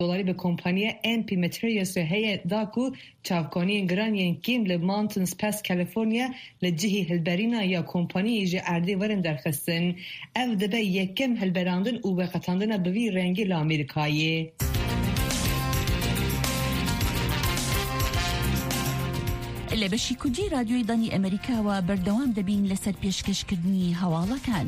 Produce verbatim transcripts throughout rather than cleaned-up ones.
دلاری به کمپانی ام پی ماتریالز هي داكو چاوکانی گرانین کیم ل ماونتنز پاس کالیفرنیا لجهی هلبرینا یا کمپانی ج اردی ورن درخستن اف دبه یکم هلبراندن او به قطاندن به وی رنگی ل آمریکایی. لبشی کودی رادیوی دانی امریکا و بردوام دبین لسر پیشکشکردنی هەواڵەکان.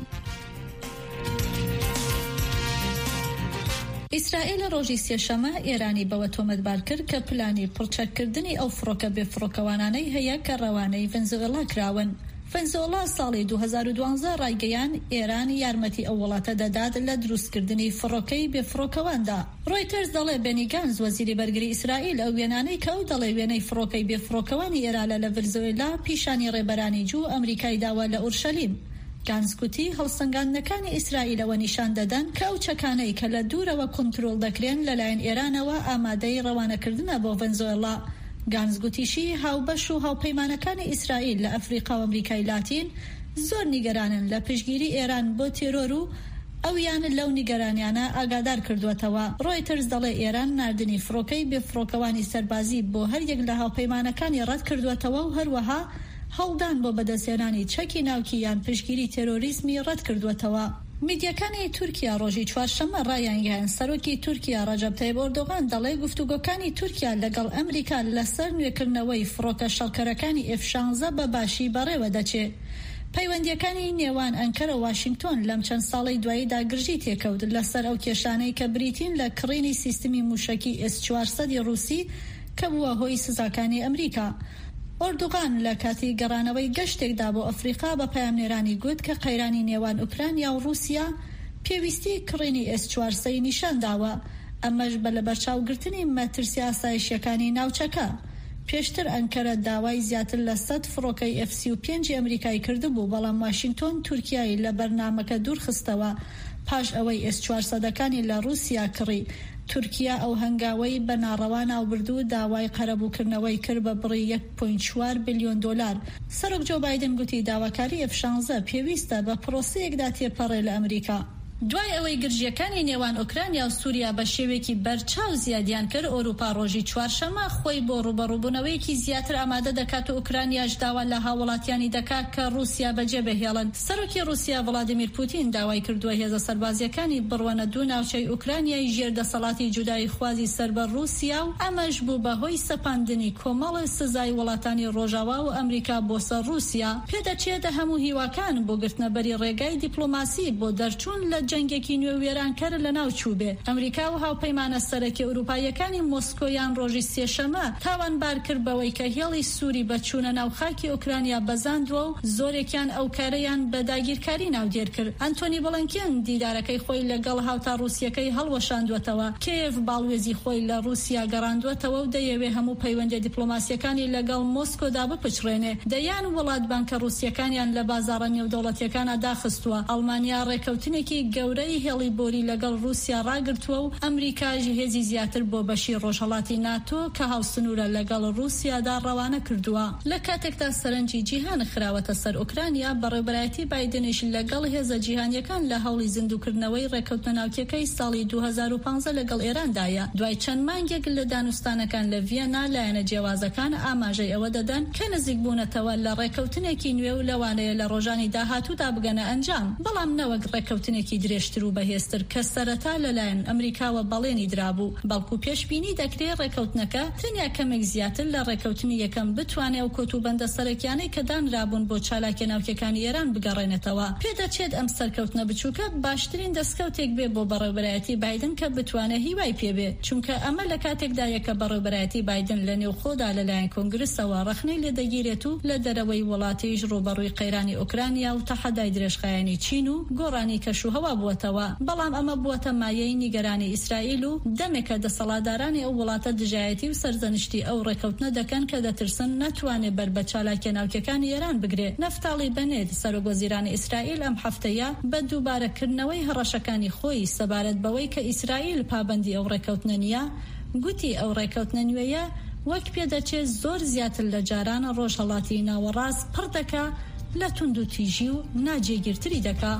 ئیسرائیل ڕۆژی سێشەمە ئێرانی بەوە تۆمەتبار کرد کە پلانی پڕچەکردنی ئەو فڕۆکە بێفڕۆکەوانانەی هەیە کە ڕەوانەی ڤەنزوێلا کراون. ڤەنزوێلا ساڵی دوو هەزار و دوانزە ڕایگەیان ئێران یارمەتی ئەو وڵاتە دەدات لە دروستکردنی فڕۆکەی بێفڕۆکەواندا. ڕۆیتەرز دەڵێ بێنی گانز وەزیری بەرگری ئیسرائیل ئەو وێنانەی کە ئەو دەڵێ وێنەی فڕۆکەی بێفڕۆکەوانی ئێرانە لە ڤەنزوێلا پیشانی ڕێبەرانی جوو ئەمریکای داوا لە ئورشەلیم. گانزکوتی هەڵسەنگاندنەکانی ئیسرائیلەوە نیشان دەدەن کە ئەو چەکانەی کە لە دوورەوە کۆنترۆڵ دەکرێن لەلایەن ئێرانەوە ئامادەی ڕەوانەکردنە بۆ ڤەنزوێلا. گانزگوتیشی هاوبەش و هاوپەیمانەکانی ئیسرائیل لە ئەفریقا و ئەمریکای لاتین زۆر نیگەرانن لە پشتگیری ئێران بۆ تێرۆر و ئەویان لەو نیگەرانیانە ئاگادار کردووەتەوە. ڕۆیتەرز دەڵێ ئێران ناردنی فڕۆکەی بێفڕۆکەوانی سەربازی بۆ هەریەک لە هاوپەیمانەکانی ڕەت کردووەتەوە و هەروەها هەڵدان بۆ بەدەستێنانی چەکی ناوکی یان پشتگیری تێرۆریزمی ڕەت کردووەتەوە. میدیەکانی تورکیا ڕۆژی چوارشەممە ڕایانگەیان سەرۆکی تورکیا ڕەجەب تایب ئۆردۆغان دەڵێ گفتوگۆکانی تورکیا لەگەڵ ئەمریکا لەسەر نوێکردنەوەی فڕۆکە شەڵکەرەکانی ئێف شانزە بەباشی بەڕێوە دەچێت. پەیوەندیەکانی نێوان ئەنکەرە و واشنگتۆن لەم چەند ساڵی دواییدا گرژی تێکەوت لەسەر ئەو کێشانەی کە بریتین لە کڕینی سیستمی موشەکی ئێس چوارسەدی ڕووسی کە بووە هۆی سزاکانی ئەمریکا. ئۆردوغان لە کاتی گەڕانەوەی گەشتێکدا بۆ ئەفریقا بە پەیامنێرانی گوت کە قەیرانی نێوان ئوکرانیا و رووسیا پێویستی کڕینی ئێس چوارسەی نیشان داوە، ئەمەش بە لە بەرچاوگرتنی مەترسی ئاسایشیەکانی ناوچەکە. پێشتر ئەنکەرە داوای زیاتر لە سەد فڕۆکەی ئێف سی و پێنج ئەمریکای کردبوو، بەڵام واشنگتۆن تورکیای لە بەرنامەکە دوورخستەوە پاش ئەوەی ئێس چوارسەدەکانی لە رووسیا کڕی. تورکیا ئەو هەنگاوەی بە ناڕەوا ناوبردوو داوای قەرەبووکردنەوەی کرد بە بڕی یەک پۆینت چوار بیلیۆن دۆلار. سەرۆک جۆ بایدن گوتی داواکاری ئێف شانزە پێویستە بە پرۆسەیەکدا تێپەڕێ لە ئەمریکا. دوای ئەوەی گرژیەکانی نێوان ئۆکرانیا و سووریا بە شێوێکی بەرچاو زیادیان کرد، ئۆروپا ڕۆژی چوارشەممە خۆی بۆ ڕوبەڕووبوونەوەیەکی زیاتر ئامادە دەکات و ئوکرانیاش داوا لە هاوڵاتیانی دەکات کە رووسیا بەجێ بهێڵن. سەرۆکی رووسیا ڤڵادیمیر پوتین داوای کردووە هێزە سەربازیەکانی بڕوەنە دوو ناوچەی ئوکرانیای ژێردەسەڵاتی جودای خوازی سەربە رووسیا و ئەمەش بوو بەهۆی سەپاندنی کۆمەڵی سزای وڵاتانی ڕۆژاوا و ئەمریکا بۆ سەر رووسیا. پێدەچێتە هەموو هیواکان بۆ گرتنەبەری ڕێگای دیپلۆماسی بۆ دەرچوون لە جەنگێکی نوێ وێرانکەر لە ناو چووبێ. ئەمریکا و هاوپەیمانە سەرەکی ئەوروپایەکانی مۆسکۆیان ڕۆژی سێشەمە تاوانبار کرد بەوەی کە هێڵی سووری بە چوونە ناو خاکی ئوکرانیا بەزاندووە و زۆرێکیان ئەو کارەیان بە داگیرکاری ناودێر کرد. ئەنتۆنی بڵنکێن دیدارەکەی خۆی لەگەڵ هاوتا رووسیەکەی هەڵوەشاندوێتەوە. کێف باڵوێزی خۆی لە رووسیا گەڕاندوێتەوە و دەیەوێ هەموو پەیوەندی دیپلۆماسیەکانی لەگەڵ مۆسکۆدا بپچڕێنێ. دەیان وڵات بانکە رووسیەکانیان لە بازاڕە نێودەوڵەتیەکانە داخستووە. ئەڵمانیا ڕێکەوتنێکی گەورەی هێڵی بۆری لەگەڵ رووسیا ڕاگرتووە و ئەمریکاش هێزی زیاتر بۆ بەشی ڕۆژهەڵاتی ناتۆ کە هاوسنوورە لەگەڵ رووسیادا ڕەوانە کردووە. لە کاتێکدا سەرنجی جیهان خراوەتە سەر ئوکرانیا، بەڕێوەبەرایەتی بایدنیش لەگەڵ هێزە جیهانیەکان لە هەوڵی زیندووکردنەوەی ڕێکەوتنە ناوکیەکەی ساڵی دوو هەزار و پانزە لەگەڵ ئێراندایە. دوای چەند مانگێک لە دانوستانەکان لە ڤیەنا لایەنە جیاوازەکان ئاماژەی ئەوە دەدەن کە نزیک بوونەتەوە لە ڕێکەوتنێکی نوێ و لەوانەیە لە ڕۆژانی داهاتوودا بگەنە ئەنجام، بەڵام نەوەک ڕێکەوتنێکی درێژتر و بەهێزتر کە سەرەتا لەلایەن ئەمریکاوە بەڵێنی درابوو. بەڵکو پێشبینی دەکرێت ڕێکەوتنەکە تەنیا کەمێک زیاتر لە ڕێکەوتنی یەکەم بتوانێت و کۆتوبەندە سەرەکیانەی کە دانرابوون بۆ چالاکی ناوکیەکانی ئێران بگەڕێنێتەوە. پێدەچێت ئەم سەرکەوتنە بچووکە باشترین دەستکەوتێک بێ بۆ بەڕێوەبەرایەتی بایدن کە بتوانێت هیوای پێبێ، چونکە ئەمە لە کاتێکدایە کە بەڕێوەبەرایەتی بایدن لە نێوخۆدا لەلایەن کۆنگرسەوە ڕەخنەی لێدەگیرێت و لە دەرەوەی وڵاتیش ڕوبەڕووی قەیرانی ئوکرانیا و تەحەدای درێژخایەنی چین و گۆڕانی کەشوهەوا بووەتەوە. بەڵام ئەمە بووەتە مایەی نیگەرانی ئیسرائیل و دەمێکە دەسەڵاتدارانی ئەو وڵاتە دژایەتی و سەرزەنشتی ئەو ڕێکەوتنە دەکەن کە دەترسن ناتوانێت بەر بە چالاکیە ناوکیەکانی ئێران بگرێت. نەفتاڵی بەنێت سەرۆکوەزیرانی ئیسرائیل ئەم هەفتەیە بە دووبارەکردنەوەی هەڕەشەکانی خۆی سەبارەت بەوەی کە ئیسرائیل پابەندی ئەو ڕێکەوتنە نیە، گوتی ئەو ڕێکەوتنە نوێیە وەک پێدەچێت زۆر زیاتر لە جارانە ڕۆژهەڵاتی ناوەڕاست پڕ دەکا لە توند و تیژی و ناجێگیرتری دەکا.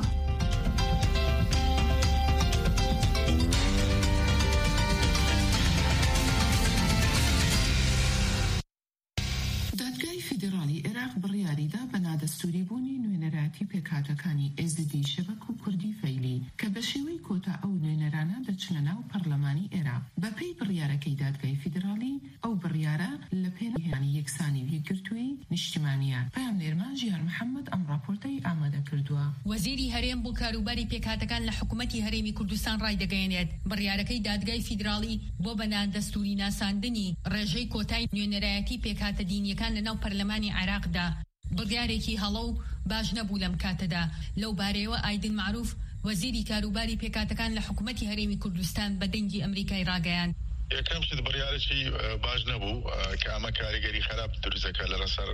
دەستوری بوونی نوێنەراتی پێکهاتەکانی ئێ زد دی شەبەک و کوردی فەیلی کە بە شێوەی کۆتا ئەو نوێنەرانە دەچنە ناو پەرلەمانی عێراق. بەپێی بڕیارەکەی دادگای فیدرالی ئەو بڕیارە لە پێنهێنانی یەکسانی یەکگرتووی نیشتیمانیە. پام نێرمان ژیار محەممەد ئەم راپۆرتەی ئامادە کردووە. وەزیری هەرێم بۆ کاروباری پێکهاتەکان لە حکوومەتی هەرێمی کوردستان ڕای دەگەیەنێت بڕیارەکەی دادگای فیدرالی بۆ بەنان دەستوری ناساندنی ڕێژەی کۆتای نوێنەرایەتی پێکهاتە دینیەکان لە ناو پەرلەمانی عێراقدا بڕیارێکی هەڵە و باش نەبوو لەم کاتەدا. لەو بارەیەوە ئایدن معروف وەزیری کاروباری پێکهاتەکان لە حکوومەتی هەرێمی کوردستان بە دەنگی ئەمریکای ڕاگەیان. یەکەم شت بڕیارێکی باش نەبوو کە ئەمە کاریگەری خراپ دروستەکە لەسەر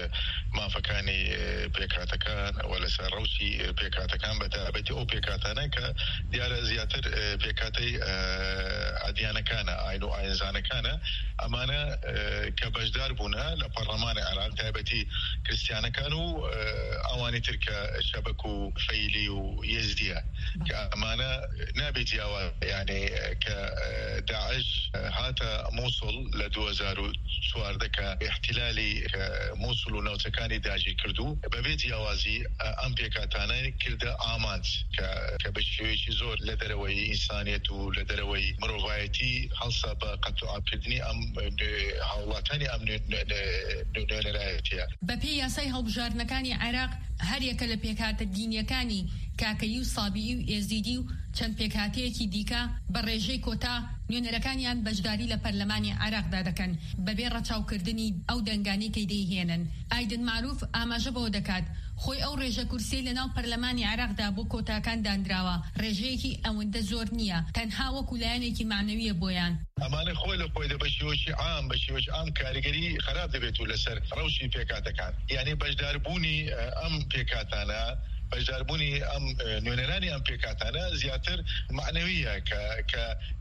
مافەکانی پێکهاتەکان و لەسەر ڕەوشی پێکهاتەکان بەتابەتی ئەو پێکهاتانە کە دیارە زیاتر پێکهاتەی ئادیانەکانە ئاین و ئاینزانەکانە ئەمانە کە بەشدار بوونە لە پەرلەمانی عێراق تایبەتی کریستیانەکان و ئەوانی تر کە شەبەک و فەیلی و یەزدیە کە ئەمانە نابێت جیاواز یعنی کە داعش هاتە مووسڵ لە دوو هەزار و چواردە کە احتیلالی مووسڵ و ناوچەکانی داگیر کردو بەبێ جیاوازی ئەم پێکهاتانە کردە ئامانج کە بە شێوەیەکی زۆر لە دەرەوەی ئینسانیەت و لە دەرەوەی مرۆڤایەتی هەڵسا بە قەتوعاکردنی ئەم هاوڵاتانی ئەم نوێنەرایەتیە. بەپێی یاسای هەڵبژاردنەکانی عێراق هەر یەکە لە پێکهاتە دینیەکانی کاکەیی و سابیئی و ئێزدیدی و چەند پێکهاتەیەکی دیکە بە ڕێژەی کۆتا نوێنەرەکانیان بەشداری لە پەرلەمانی عێراقدا دەکەن بەبێ ڕەچاوکردنی ئەو دەنگانەی کە دەیهێنن. ئایدن معروف ئاماژە بەوە دەکات خۆی ئەو ڕێژە کورسی لە ناو پەرلەمانی عێراقدا بۆ کۆتاکان دانراوە ڕێژەیەکی ئەوەندە زۆر نییە تەنها وەکو لایەنێکی معنەویە بۆیان. ئەمانە خۆی لە خۆی بە شێوەیەکی عام بە شێوەیەکی عام کاریگەری خراپ دەبێت و لەسەر ڕەوشی پێکهاتەکان یعنی بەشداربوونی ئەم پێکهاتانە بەشداربوونی ئەم نوێنەرانی ئەم پێکهاتانە زیاتر معنەویە کە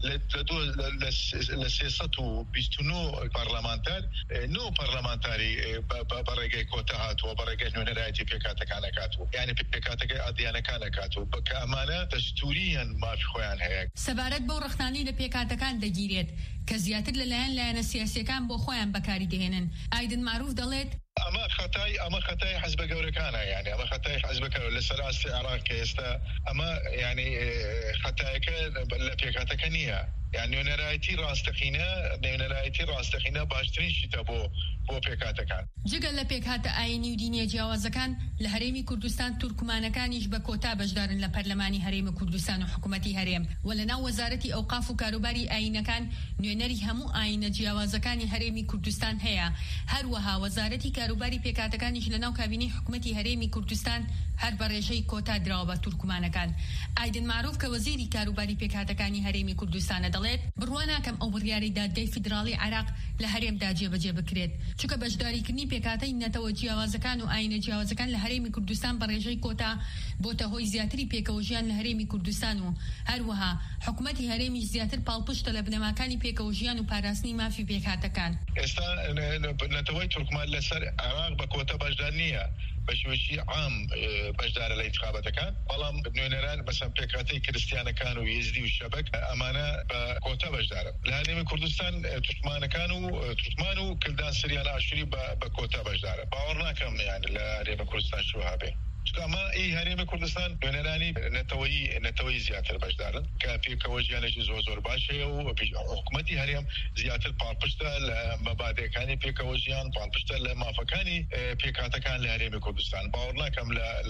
لە سێسەد و بیست و نۆ پەرلەمانتار نۆ پەرلەمانتاری بە ڕێگەی کۆتا هاتووە بە ڕێگەی نوێنەرایەتی پێکهاتەکانە کاتووە یعنی پێکهاتەکەی ئادیانەکانە کاتووە کە ئەمانە دەستوریان مافی خۆیان هەیە. سەبارەت بەو ڕەخنانی لە پێکهاتەکان دەگیرێت کە زیاتر لەلایەن لایەنە سیاسیەکان بۆ خۆیان بەکاری دەهێنن. ئایدن معروف دەڵێت ئەمە خەتای ئەمە خەتای حەزبە گەورەکانە یعنی ئەمە خەتای حەزبەکە لەسەر ئاستی عێراق کە ئێستا ئەمە یعنی خەتایەکە لە پێکهاتەکە نییە یعنی نوێنەرایەتی ڕاستەقینە نوێنەرایەتی ڕاستەقینە باشترین شتە بۆ بۆ پێکهاتەکان. جگەل لە پێکهاتە ئاینی و دینیە جیاوازەکان لە هەرێمی کوردستان تورکمانەکانیش بە کۆتا بەشدارن لە پەرلەمانی هەرێمی کوردستان و حکوومەتی هەرێم و لە ناو وەزارەتی ئەوقاف و کاروباری ئاینەکان نوێنەری هەموو ئاینە جیاوازەکانی هەرێمی کوردستان هەیە. هەروەها وەزارەتی کاروباری پێکهاتەکانیش لە ناو کابینەی حکوومەتی هەرێمی کوردستان هەر بە ڕێژەی کۆتا دراوە بە تورکمانەکان. ئایدن معروف کە وەزیری کاروباری پێکهاتەکانی هەرێمی کوردستانە دەڵێت بڕوا ناکەم ئەو بڕیاری دادگای فیدرالی عێراق لە هەرێمدا جێبەجێ بکرێت چونکە بەشداریکردنی پێکهاتەی نەتەوە جیاوازەکان و ئاینە جیاوازەکان لە هەرێمی کوردستان بە ڕێژەی کۆتا بۆتە هۆی زیاتری پێکەوە ژیان لە هەرێمی کوردستان و هەروەها حکوومەتی هەرێمیش زیاتر پاڵپشتە لە بنەماکانی پێکەوە ژیان و پاراستنی مافی پێکهاتەکان. ئێستا نەتەوەی تورکمان لەسەر عێراق بە کۆتا بەشدار نییە بە شێوەیەکی عام بەشدارە لە انتخابەتەکان بەڵام نوێنەران بەسەر پێکهاتەی کریستیانەکان و یەزدی و شەبەک ئەمانە بە کۆتا بەشدارە. لە هەرێمی کوردستان تورکمانەکان و تورکمان و کلدان سریان ئاشوری بە کۆتا بەشدارە. باوەڕ ناکەم یعنی لە هەرێمی کوردستان شوها بێ ئەمە ئەی هەرێمی کوردستان نوێنەرانی نەتەوەی نەتەوەی زیاتر بەشدارن کە پێکەوە ژیانێکی زۆر زۆر باشەیە و حکوومەتی هەرێم زیاتر پاڵپشتە لە مەبادەکانی پێکەوە ژیان پاڵپشتە لە مافەکانی پێکهاتەکان لە هەرێمی کوردستان. باوەڕ ناکەم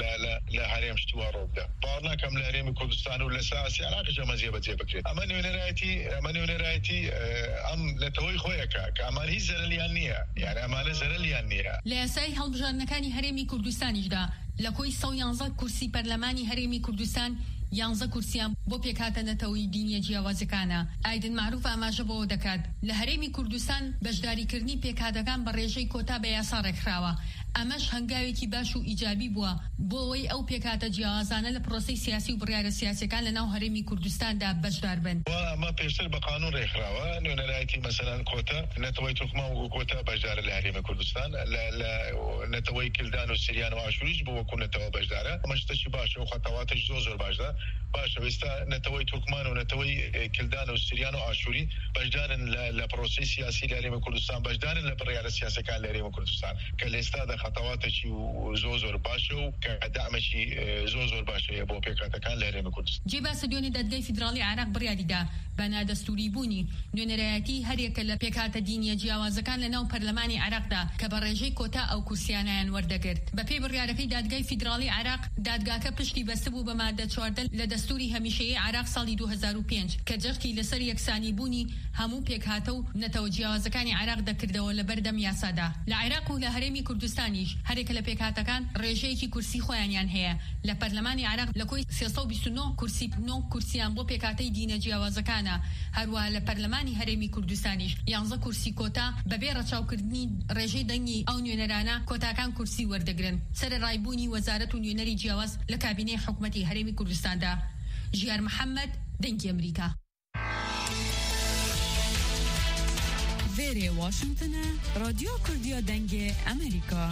لە هەرێم شتووە ڕۆبدا باوەڕ ناکەم لە هەرێمی کوردستان و لە ساسی عێراقیش ئەمە جێبەجێ بکرێت. ئەمە نوێنەرایەتی ئەمە نوێنەرایەتی ئەم نەتەوەی خۆیەکە کە ئەمان هیچ زەرەلیان نییە یعنی ئەمانە زەرەلیان نییە. لە یاسای هەڵبژاردنەکانی هەرێمی کوردستانیشدا لە کۆی سەد و یانزە کورسی پەرلەمانی هەرێمی کوردستان یانزە کورسیان بۆ پێکهاتە نەتەوەی دینیە جیاوازەکانە. ئایدن معروف ئاماژە بەوە دەکات لە هەرێمی کوردستان بەشداریکردنی پێکهاتەکان بە ڕێژەی کۆتا بە یاسا ڕێکخراوە. ئەمەش هەنگاوێکی باش و ئیجابی بووە بۆ ئەوەی ئەو پێکهاتە جیاوازانە لە پرۆسەی سیاسی و بڕیارە سیاسیەکان لە ناو هەرێمی کوردستاندا بەشدار بن. ئەمە پێشتر بە قانون ڕێکخراوە نوێنەرایەتی مەسەلەن کۆتا نەتەوەی تورکمان و کۆتا بەشدارە لە هەرێمی کوردستان لە نەتەوەی کلدان و سریان و ئاشوریش بۆ وەکو نەتەوە بەشدارە. ئەمە شتێکی باشە و خەتەواتش زۆر زۆر باشە باشە. ئێستا نەتەوەی تورکمان و نەتەوەی کلدان و سریان و ئاشوری بەشدارن لە پرۆسەی سیاسی لە هەرێمی کوردستان بەشدارن لە بڕیارە سیاسیەکان لە هەرێمی کوردستان کە لە ئێستادا خطواتێکی زۆر زۆر باشە و کە دامەشی زۆر زۆر باشەیە بۆ پێکهاتەکان لە هەرێمی کوردستان. جێباسە دوێنێ دادگای فیدراڵی عێراق بڕیاریدا بە نادەستوری بوونی نوێنەرایەتی هەرێکە لە پێکهاتە دینیە جیاوازەکان لە ناو پەرلەمانی عێراقدا کە بە ڕێژەی کۆتا ئەو کورسیانیان وەردەگرت. بە پێی بڕیارەکەی دادگای فیدراڵی عێراق دادگاکە پشتی بەستە بوو بە مادە چواردە لە دەستوری هەمیشەیی عێراق ساڵی دوو هەزار و پێنج کە جەرکی لەسەر یەکسانی بوونی هەموو پێکهاتە و نەتەوە جیاوازەکانی عێراق دەکردەوە لە بەردەم یاسادا. لە عێراق و لە هەرێمی کوردستانیش هەرێکە لە پێکهاتەکان ڕێژەیەکی کورسی خۆیانیان هەیە. لە پەرلەمانی عێراق لە کۆی سێسەد و بیست و نۆ کورسی نۆ کورسیان بۆ پێکهاتەی دینە جیاوازەکانە. هەروەها لە پەرلەمانی هەرێمی کوردستانیش یانزە کورسی کۆتا بەبێ ڕەچاوکردنی ڕێژەی دەنگی ئەو نوێنەرانە کۆتاکان کورسی وەردەگرن. سەرڕایبوونی وەزارەت و نوێنەری جیاواز لە کابینەی حکوومەتی هەرێمی کوردستاندا. ژیار محەممەد، دەنگی ئەمریکا. وێرێ واشنگتنە، رادیۆ کوردیە دەنگی ئەمریکا.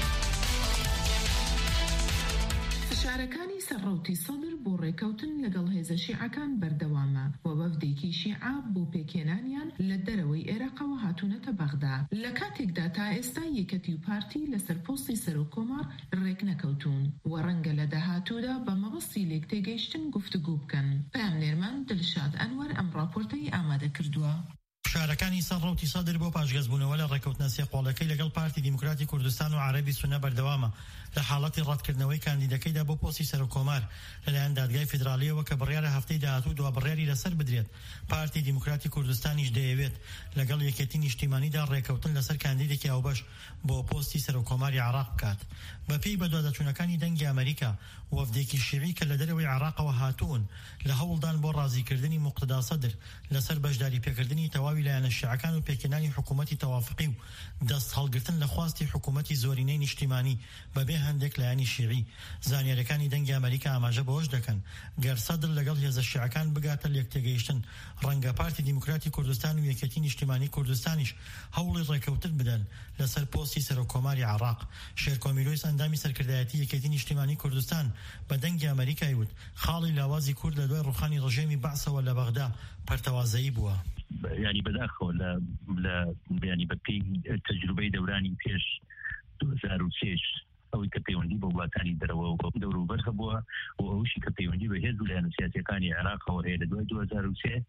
فشارەکانی سەرڕەوتی سەدر بۆ ڕێکەوتن لەگەڵ هێزە شیعەکان بەردەوامە و وەفدێکی شیعە بۆ پێکێنانیان لە دەرەوەی عێراقەوە هاتوونەتە بەغدا. لە کاتێکدا تا ئێستا یەکەتی و پارتی لەسەر پۆستی سەرۆکۆمار ڕێک نەکەوتون و ڕەنگە لە داهاتوودا بە مەبەستی لێک تێگەیشتن گفتوگو بکەن. پامنێرمان دڵشاد ئەنوەر ئەم ڕاپۆرتەی ئامادە کردووە. شارەکانی سەرڕەوتی سەدر بۆ پاشگەزبوونەوە لە ڕێکەوتنە سێقۆڵەکەی لەگەڵ پارتی دیموکراتی کوردستان و عەرەبی سونە بەردەوامە لە حاڵەتی ڕەتکردنەوەی کاندیدەکەیدا بۆ پۆستی سەرۆکۆمار لەلایەن دادگای فیدراڵیەوە کە بڕیارە هەفتەی داهاتوو دوا بڕیاری لەسەر بدرێت. پارتی دیموکراتی کوردستانیش دەیەوێت لەگەڵ یەکێتی نیشتیمانیدا ڕێکەوتن لەسەر کاندیدێکی ئاوبەش بۆ پۆستی سەرۆکۆماری عێراق بکات. بەپێی بەدوادەچوونەکانی دەنگی ئەمریکا وەفدێکی شیعی کە لە دەرەوەی عێراقەوە هاتوون لە هەوڵدان بۆ ڕازیکردنی موقتدا سەدر لەسەر بەشداری پێکردنی تەواوی لایەنە شیعەکان و پێکێنانی حکوومەتی تەوافقی و دەست هەڵگرتن لە خواستی حکوومەتی زۆرینەی نیشتیمانی بەبێ هەندێک لایەنی شیعی. زانیاریەکانی دەنگی ئەمریکا ئاماژە بەوەش دەکەن گەر سەدر لەگەڵ هێزە شیعەکان بگاتە لێکتێگەیشتن ڕەنگە پارتی دیموکراتی کوردستان و یەکێتی نیشتیمانی کوردستانیش هەوڵی ڕێکەوتن بدەن لەسەر پۆستی سەرۆکۆماری عێراق. شێرکۆمیلۆیس ئەندامی سەرکردایەتی یەکێتی نیشتیمانی کوردستان بە دەنگی ئەمریکای وت خاڵی لاوازی کورد لە دوای ڕوخانی ڕژێمی بەعسەوە لە بەغدا پەرتەوازایی بووە. ینی بەداخەوە لە ینی بەپێی تەجروبەی دەورانی پێش دوو هەزار و سێ ئەوەی کە پەیوەندی بە وڵاتانی دەرەوە و دەوروبەر هەبووە و ئەوشی کە پەیوەندی بە هێز و لایەنە سیاسیەکانی عێراقەوە هەیە لە دوای دوو هەزار و سێ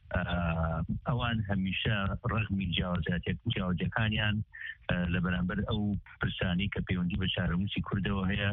ئەوان هەمیشە ڕەغمی جیاوازیەکانیان لە بەرامبەر ئەو پرسانی کە پەیوەندی بە چارەنووسی کوردەوە هەیە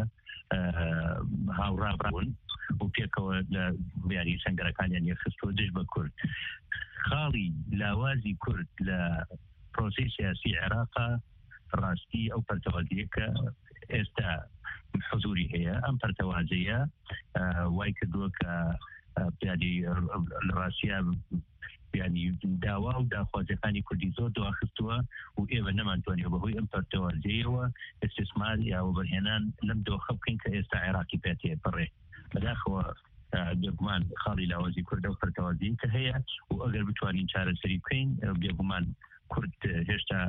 هاوڕابوون و پێکەوە لە بیاری سەنگەرەکانیان یەخستەوە دژ بە کورد. خاڵی لاوازی کورد لە پرۆسی سیاسی عێراقا ڕاستی ئەو پەرتەوازیە کە ئێستا حضوری هەیە ئەم پەرتەوازەیە وای کردووە کە پیادی لە ڕاستیە ینی داوا و داخوازەکانی کوردی زۆر دواخستووە و ئێوە نەمانتوانێت بەهۆی ئەم پەرتەوازەیەوە ئستثمار یاوە بەرهێنان لەم دۆخە بکەین کە ئێستا عێراقی پێتێ بڕێ. بەداخەوە بێگومان خاڵی لاوازی کوردە و پەرتەوازی کە هەیە و ئەگەر بتوانین چارەسەری بکەین بێگومان کورد هێشتا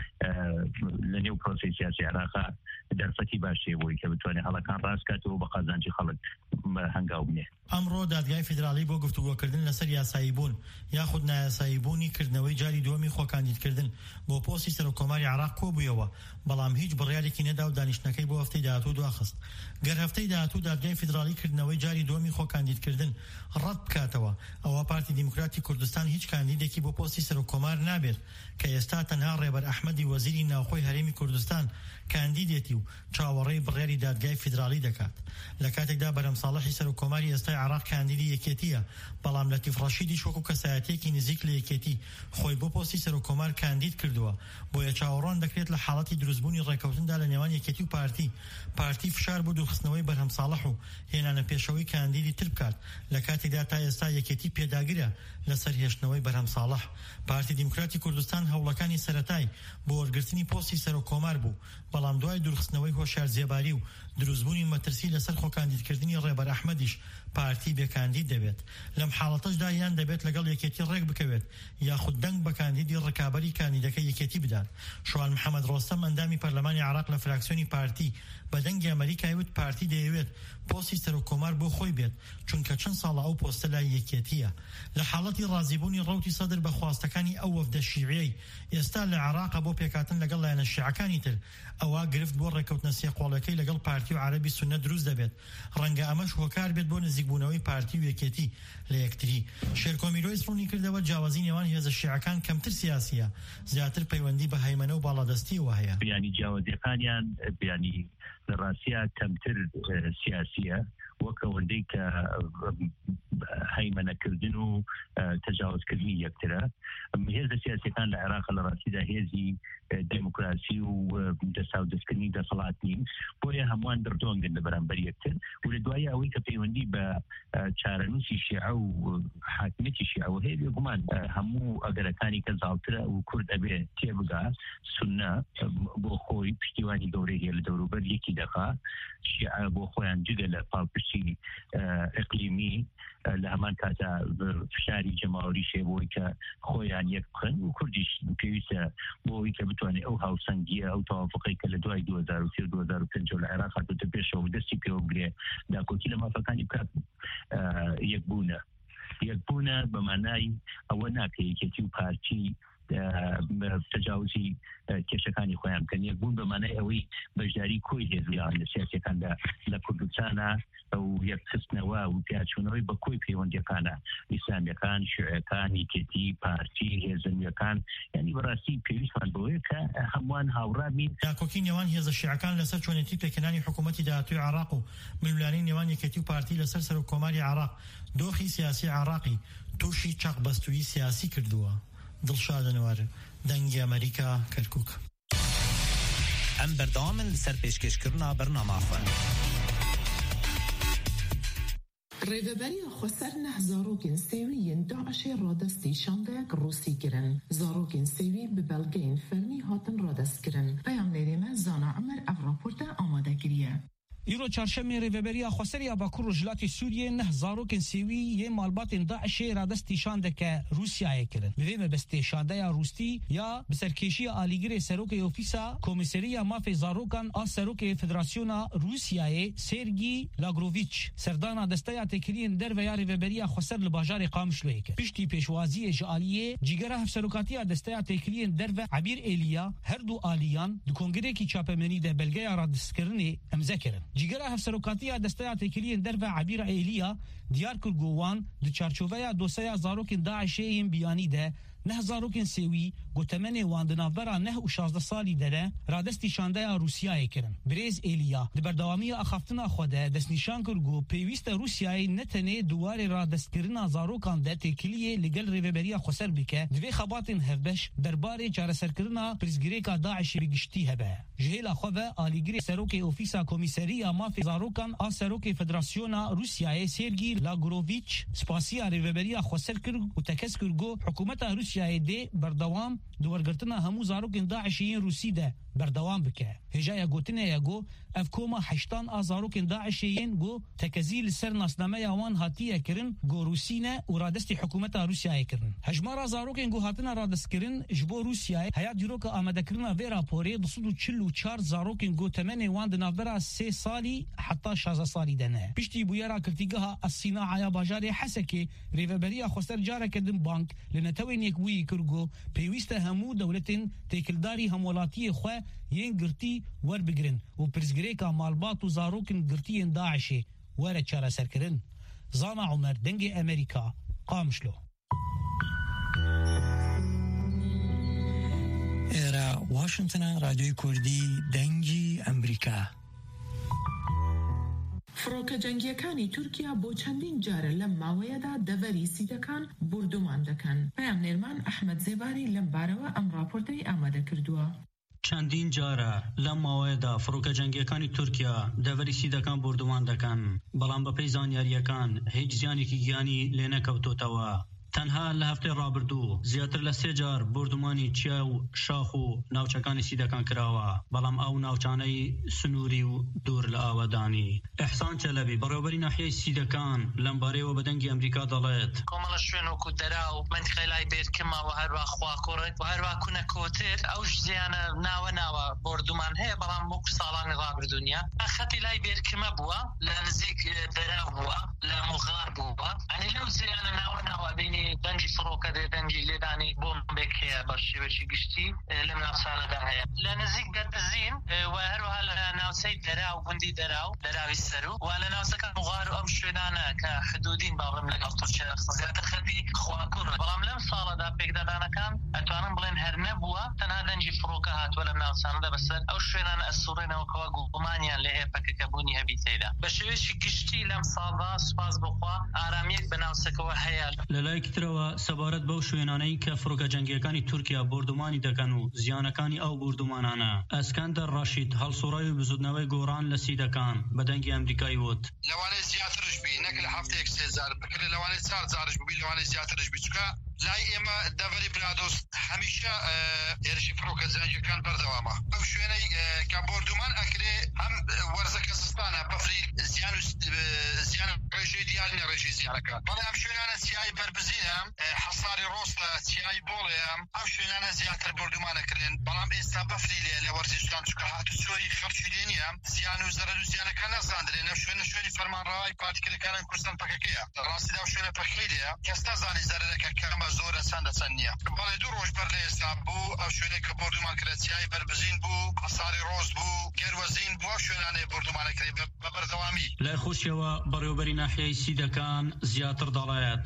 لە نێو پرۆسی سیاسی عێراقا دەرفەتی باشەیە بۆی کە بتوانێت هەڵەکان ڕاستکاتەوە بە قازانجی خەڵک هەنگاو بنێ. ئەمڕۆ دادگای فیدراڵی بۆ گفتوگۆکردن لەسەر یاسایی بوون یاخود نایاسایی بوونی کردنەوەی جاری دووەمی خۆکاندیدکردن بۆ پۆستی سەرۆکۆماری عێراق کۆبوویەوە، بەڵام هیچ بڕیارێکی نەدا و دانیشتنەکەی بۆ هەفتەی داهاتوو دواخست. گەر هەفتەی داهاتوو دادگای فیدراڵی کردنەوەی جاری دووەمی خۆکاندیدکردن ڕەت بکاتەوە ئەوە پارتی دیموکراتی کوردستان هیچ کاندیدێکی بۆ پۆستی سەرۆکۆمار نابێت کە ئێستا تەنها ڕێبەر ئەحمەدی وەزیری ناوخۆی هەرێمی کوردستان کاندیدێتی و چاوەڕێی بڕیاری دادگای فیدراڵی دەکات. لە کاتێکدا بەرەم ساڵحی سەرۆکۆماری ئێستای عێراق کاندیدی یەکێتیە، بەڵام لەتیف ڕەشیدیش وەکو کەسایەتێکی نزیک لە یەکێتی خۆی بۆ پۆستی سەرۆکۆمار کاندید کردووە. بۆیە چاوەڕوان دەکرێت لە حاڵەتی دروستبوونی ڕێکەوتندا لە نێوان یەکێتی و پارتی پارتی فشار بۆ دووخستنەوەی بەرهەم ساڵح و هێنانە پێشەوەی کاندیدی تر بکات، لە کاتێکدا تا ئێستا یەکێتی پێداگرە لەسەر هێشتنەوەی بەرهەم ساڵح. پارتی دیموکراتی کوردستان هەوڵەکانی سەرەتای بۆ وەرگرتنی پۆستی سەرۆکۆمار بوو، بەڵام دوای دوورخستنەوەی هۆشیار زێباری و دروستبوونی مەترسی لەسەر خۆکاندیدکردنی ڕێبەر ئەحمەدیش پارتی بێکاندید دەبێت. لەم حاڵەتەشدا یان دەبێت لەگەڵ یەکێتی ڕێک بکەوێت یاخود دەنگ بە کاندید ئومیدی ڕکابەری کاندیدەکەی یەکێتی بدات. شوان محەممەد ڕۆستەم ئەندامی پەرلەمانی عێراق لە فراکسیۆنی پارتی بە دەنگی ئەمریکای وت پارتی دەیەوێت پۆستی سەرۆکۆمار بۆ خۆی بێت چونکە چەند ساڵە ئەو پۆستە لای یەکێتیە. لە حاڵەتی ڕازیبوونی ڕەوتی سەدر بە خواستەکانی ئەو وەفدە شیعەی ئێستا لە عێراقا بۆ پێکاتن لەگەڵ لایەنە شیعەکانی تر، ئەوە گرفت بۆ ڕێکەوتنە سێقۆڵەکەی لەگەڵ پارتی و عەرەبی سوننە دروست دەبێت. ڕەنگە ئەمەش هۆکار بێت بۆ نزیکبوونەوەی پارتی و یەکێتی لە یەکتری. شێرکۆمیرۆی سڕوونی کردەوە جیاوازی نێوان هێزە شیعەکان کەمتر سیاسیە، زیاتر پەیوەندی بە هەیمەنە و باڵادەستی وە هەیە. بیانی جیاوازیەکانیان بیانی لە ڕاستیە کەمتر سیاسیە وەکەوەندەی کە هەیمەنەکردن و تەجاوزکردنی یەکترە. هێزە سیاسیەکان لە عێراق لە ڕاستیدا هێزی دموکراسی و دەسەڵاتدەستکردنی دەسەڵات نین، بۆیە هەمووان دڕدۆنگن لە بەرامبەر یەکتر و لە دوای ئەوەی کە پەیوەندی بە چارەنووسی شیعە و حاکمیەتی شیعەوە هەیە بێگومان هەموو ئەگەرەکانی کە زاڵترە و کورد ئەبێ تێبگا سوننە بۆ خۆی پشتیوانی گەورەی هەیە لە دەوروبەر یەکی دەقا، شیعە بۆ خۆیان جگە لە پاڵپشتی ئەقلیمی لە هەمان کاتا فشاری جەماوەری شێبۆی کە خۆیان یەک بخن و کوردیش پێویستە بۆەوەی کە بتوانێت ئەو هاوسەنگیە ئەو تەوافقی کە لە دوای دوو هەزار و سێ و دوو هەزار و پێنج لە عێراق هاتووەتە پێشەوە دەستی پێوە بگرێ داکۆکی لە مافەکانی بکات یەکبوونە. یەکبوونە بە مانای ئەوە ناکە یەکێتی و پارتی تەجاوزی کێشەکانی خۆیان بکەن. یەکبوون بە مانای ئەوەی بەشداری کۆی هێزیان لە سیاسەکاندا لە کوردستانە ئەو یەکخستنەوە و پیاچوونەوەی بە کۆی پەیوەندیەکانە ئیسلامیەکان، شیوعەکان، یەکێتی، پارتی، هێزنیەکان، یعنی بەڕاستی پێویستمان بەوەیە کە هەمووان هاوڕا بین. داکۆکی نێوان هێزە شیعەکان لەسەر چۆنێتی پێکەنانی حکوومەتی داهاتووی عێراق و ململانەی نێوان یەکێتی و پارتی لەسەر سەرۆکۆماری عێراق دۆخی سیاسی عێراقی تووشی چاقبەستووی سیاسی کردووە. دڵشادنوار دەنگی ئەمریکا کەرکووک. ئەم بەردەوامن لەسەر پێشکەشکردنا بەرنامەخۆن. ڕێبەبەری خۆسەر نەح زارۆکên سێوی yên Daişê radestîşandeyek Rûsî kirin. Zarokên sêvî bi belgeyên fermî hatin radestkirin. Peyamnerê me Zana Emer ev raporta amade kiriye. ایرو چهارشنبه ریوبریا خسریا باکو رجلاتی سوریه نه زاروکن سیوی یه مالباتن داعش رادستی شانده که روسیه کرن بویم بسته شانده یا روستی یا بسرکشی آلیگر سروک اوفیسا کمیسریا مافی زاروکان آ سروک فدراسیونا روسیه سرگی لاگروویچ سردانا دسته تکرین در و یا ریوبریا خسر لباجار قامشلوه که پشتی پیشوازی جالیه جیگره هفسروکاتی دسته تکرین در و عبیر ایلیا هر دو آلیان دو کنگره کی چاپمنی ده بلگه رادستکرنی امزه کرن جیگره هفسروکاتی دسته تکرین در و عبیر ایلیا دیار کرگوان دو چارچوبه دوسیا زاروکن داعشین بیانی ده نه زاروکن سیوی گوتمن واندنافبرا نه و شازده سالی دره رادستی شانده روسیای کرن بریز ایلیا د بردوامی اخافتنا خوده دست نشان کرگو پیویست روسیای نتنه دوار رادست کرنا زاروکان ده تکلیه لگل ریوبریا خسر بکه دوی خباتن هفبش درباره چارسر کرنا پرزگریکا داعش بگشتی هبه جهیل خواه آلیگری سروک اوفیسا کمیسریا مافی زاروکان آ سروک فدراسیونا روسیای سرگی لاگروویچ سپاسیا ریوبریا خسر کرگ و تکس کرگو حکومت روسیای ده بردوام دورگرتنا همو زاروکن داعشیین روسی ده بردوام بکه هجای گوتنه یگو اف کوما هشتان ازاروکن داعشیین گو تکزیل سر ناسنامه یوان هاتیه کرن گو روسینه و رادستی حکومت روسیای کرن هجمارا زاروکن گو هاتنا رادست کرن جبو روسیای هیا دیروک آمده کرنا وی راپوری دو چل و چهار زاروکن گو تمنی واند نافبرا سه سالی حتی شازده سالی دنه پشتی بویرا کرتیگها الصناعه باجار حسکی ریوبریا خسر جاره کدن بانک لنتوین یک وی کرگو پیوست همو دولتین تکلداری همولاتی خو ین گرتی ور بگرن و پرزگریکا مالبات و زاروکن گرتین داعشی ور چاره سرکرن. زانا عمر دنگ امریکا قامشلو. ایرا واشنطن رادیوی کردی دنگی امریکا. فڕۆکە جەنگیەکانی تورکیا بۆ چەندین جارە لەم ماوەیەدا دەڤەری سیدەکان بردومان دەکەن. پەیامنێرمان ئەحمەد زێباری لەم بارەوە ئەم راپۆرتەی ئامادە کردووە. چەندین جارە لەم ماوەیەدا فڕۆکە جەنگیەکانی تورکیا دەڤەری سیدەکان بردومان دەکەن، بەڵام بەپێی زانیاریەکان هیچ زیانێکی گیانی لێ نەکەوتۆتەوە. تەنها لە هەفتەی ڕابردوو زیاتر لە سێ جار بردومانی چیا و شاخ و ناوچەکانی سیدەکان کراوە، بەڵام ئەو ناوچانەی سنووری و دوور لە ئاوەدانی. ئەحسان چەلەبی بەڕێوەبەری ناحیەی سیدەکان لەمبارەیەوە بە دەنگی ئەمریکا دەڵێت کۆمەڵە شوێن وەکو دەرا و منتیقەی لای بێرکما و هەروە خواکۆڕێک و هەروە کوونە کۆتر ئەو زیانە ناوە ناوە بردومان هەیە، بەڵام وەکو ساڵانی ڕابردوونیە خەتی لای بێرکمە بووە، لە نزیک دەرا بووە، لە مغار بووە، ئەنی لەو زیانە ناوە ناوە بینی دەنگی فڕۆکە دێ دەنگی لێدانی بۆمبێک هەیە بە شێوەی گشتی لەم ناوچانەدا هەیە. لە نزیک دەربزین و هەروەها لە ناوچەی دەرا و گوندی دەرا و دەراوی سەرو و لە ناوچەکە مغار و ئەم شوێنانە کە حدودین باڵم لەگەڵ تورکیا زیاتر خەتی خواکوڕ، بەڵام لەم ساڵەدا پێکدادانەکان ئەتوانن بڵێن هەر نەبووە، تەنها دەنگی فڕۆکە هاتووە لەم ناوچانەدا بەسەر ئەو شوێنانە ئەسوڕێنەوەکەوە گومانیان لە هەیە پەکەکەبوونی هەبی تێدا. بە شێوەیەکی گشتی لەم ساڵدا سوپاس بخوا ئارامیەک بە ناوچەکەوە هەیە. لەلایەکی ترەوە سەبارەت بەو شوێنانەی کە فڕۆکە جەنگیەکانی تورکیا بردومانی دەکەن و زیانەکانی ئەو بردومانانە، ئەسکەندەر ڕاشید هەڵسوڕای و بزودنەوەی گۆڕان لە سیدەکان بە دەنگی ئەمریکایی وت لەوانەیە زیاترش بی، نەک لە هەفتەیەک سێ جار بکرێت، لەوانەیە چوار جارش ببی، لەوانەیە زیاترش بی، چونکە لای ئێمە دەڤەری برادۆست هەمیشە هێرشی فڕۆکە جەنگیەکان بەردەوامە. ئەو شوێنەی کە بردومان ئەکرێ هەم وەرزەکە زستانە بەفری زیان و زیان ڕێژەی دیارنە ڕێژەی زیانەکە، بەڵام ئەم شوێنانە چیای بەربزینە، حەساری ڕۆستە، چیای بۆڵەیە، ئەو شوێنانە زیاتر بردومانەکرێن، بەڵام ئێستا بەفری لێ لە وەرزستان چونکە هاتوچۆی خەڵکی لێ نییە، زیان و زەرەر و زیانەکە نەزاندرێن. ئەو شوێنە شوێنی فەرمانڕەوای پارتیکەرەکانی کوردستان پەکەکەیە، ڕاستیدا ئەو شوێنە پەکەی لێیە، کەس نەزانی زەرەرەکە کەمە زۆرە چەندە چەند نییە. بەڵێ دوو ڕۆژ بەر لە ئێستا بوو ئەو شوێنەی کە بردومان کرێ چیای بەربزین بوو، حەساری ڕۆست بوو، گەروەزین بوو، ئەو شوێنانەی بردومانەکرێ بە بەردەوامی. لای خۆشیەوە بەڕێوەبەری ناحیەی سیدەکان زیاتر دەڵێت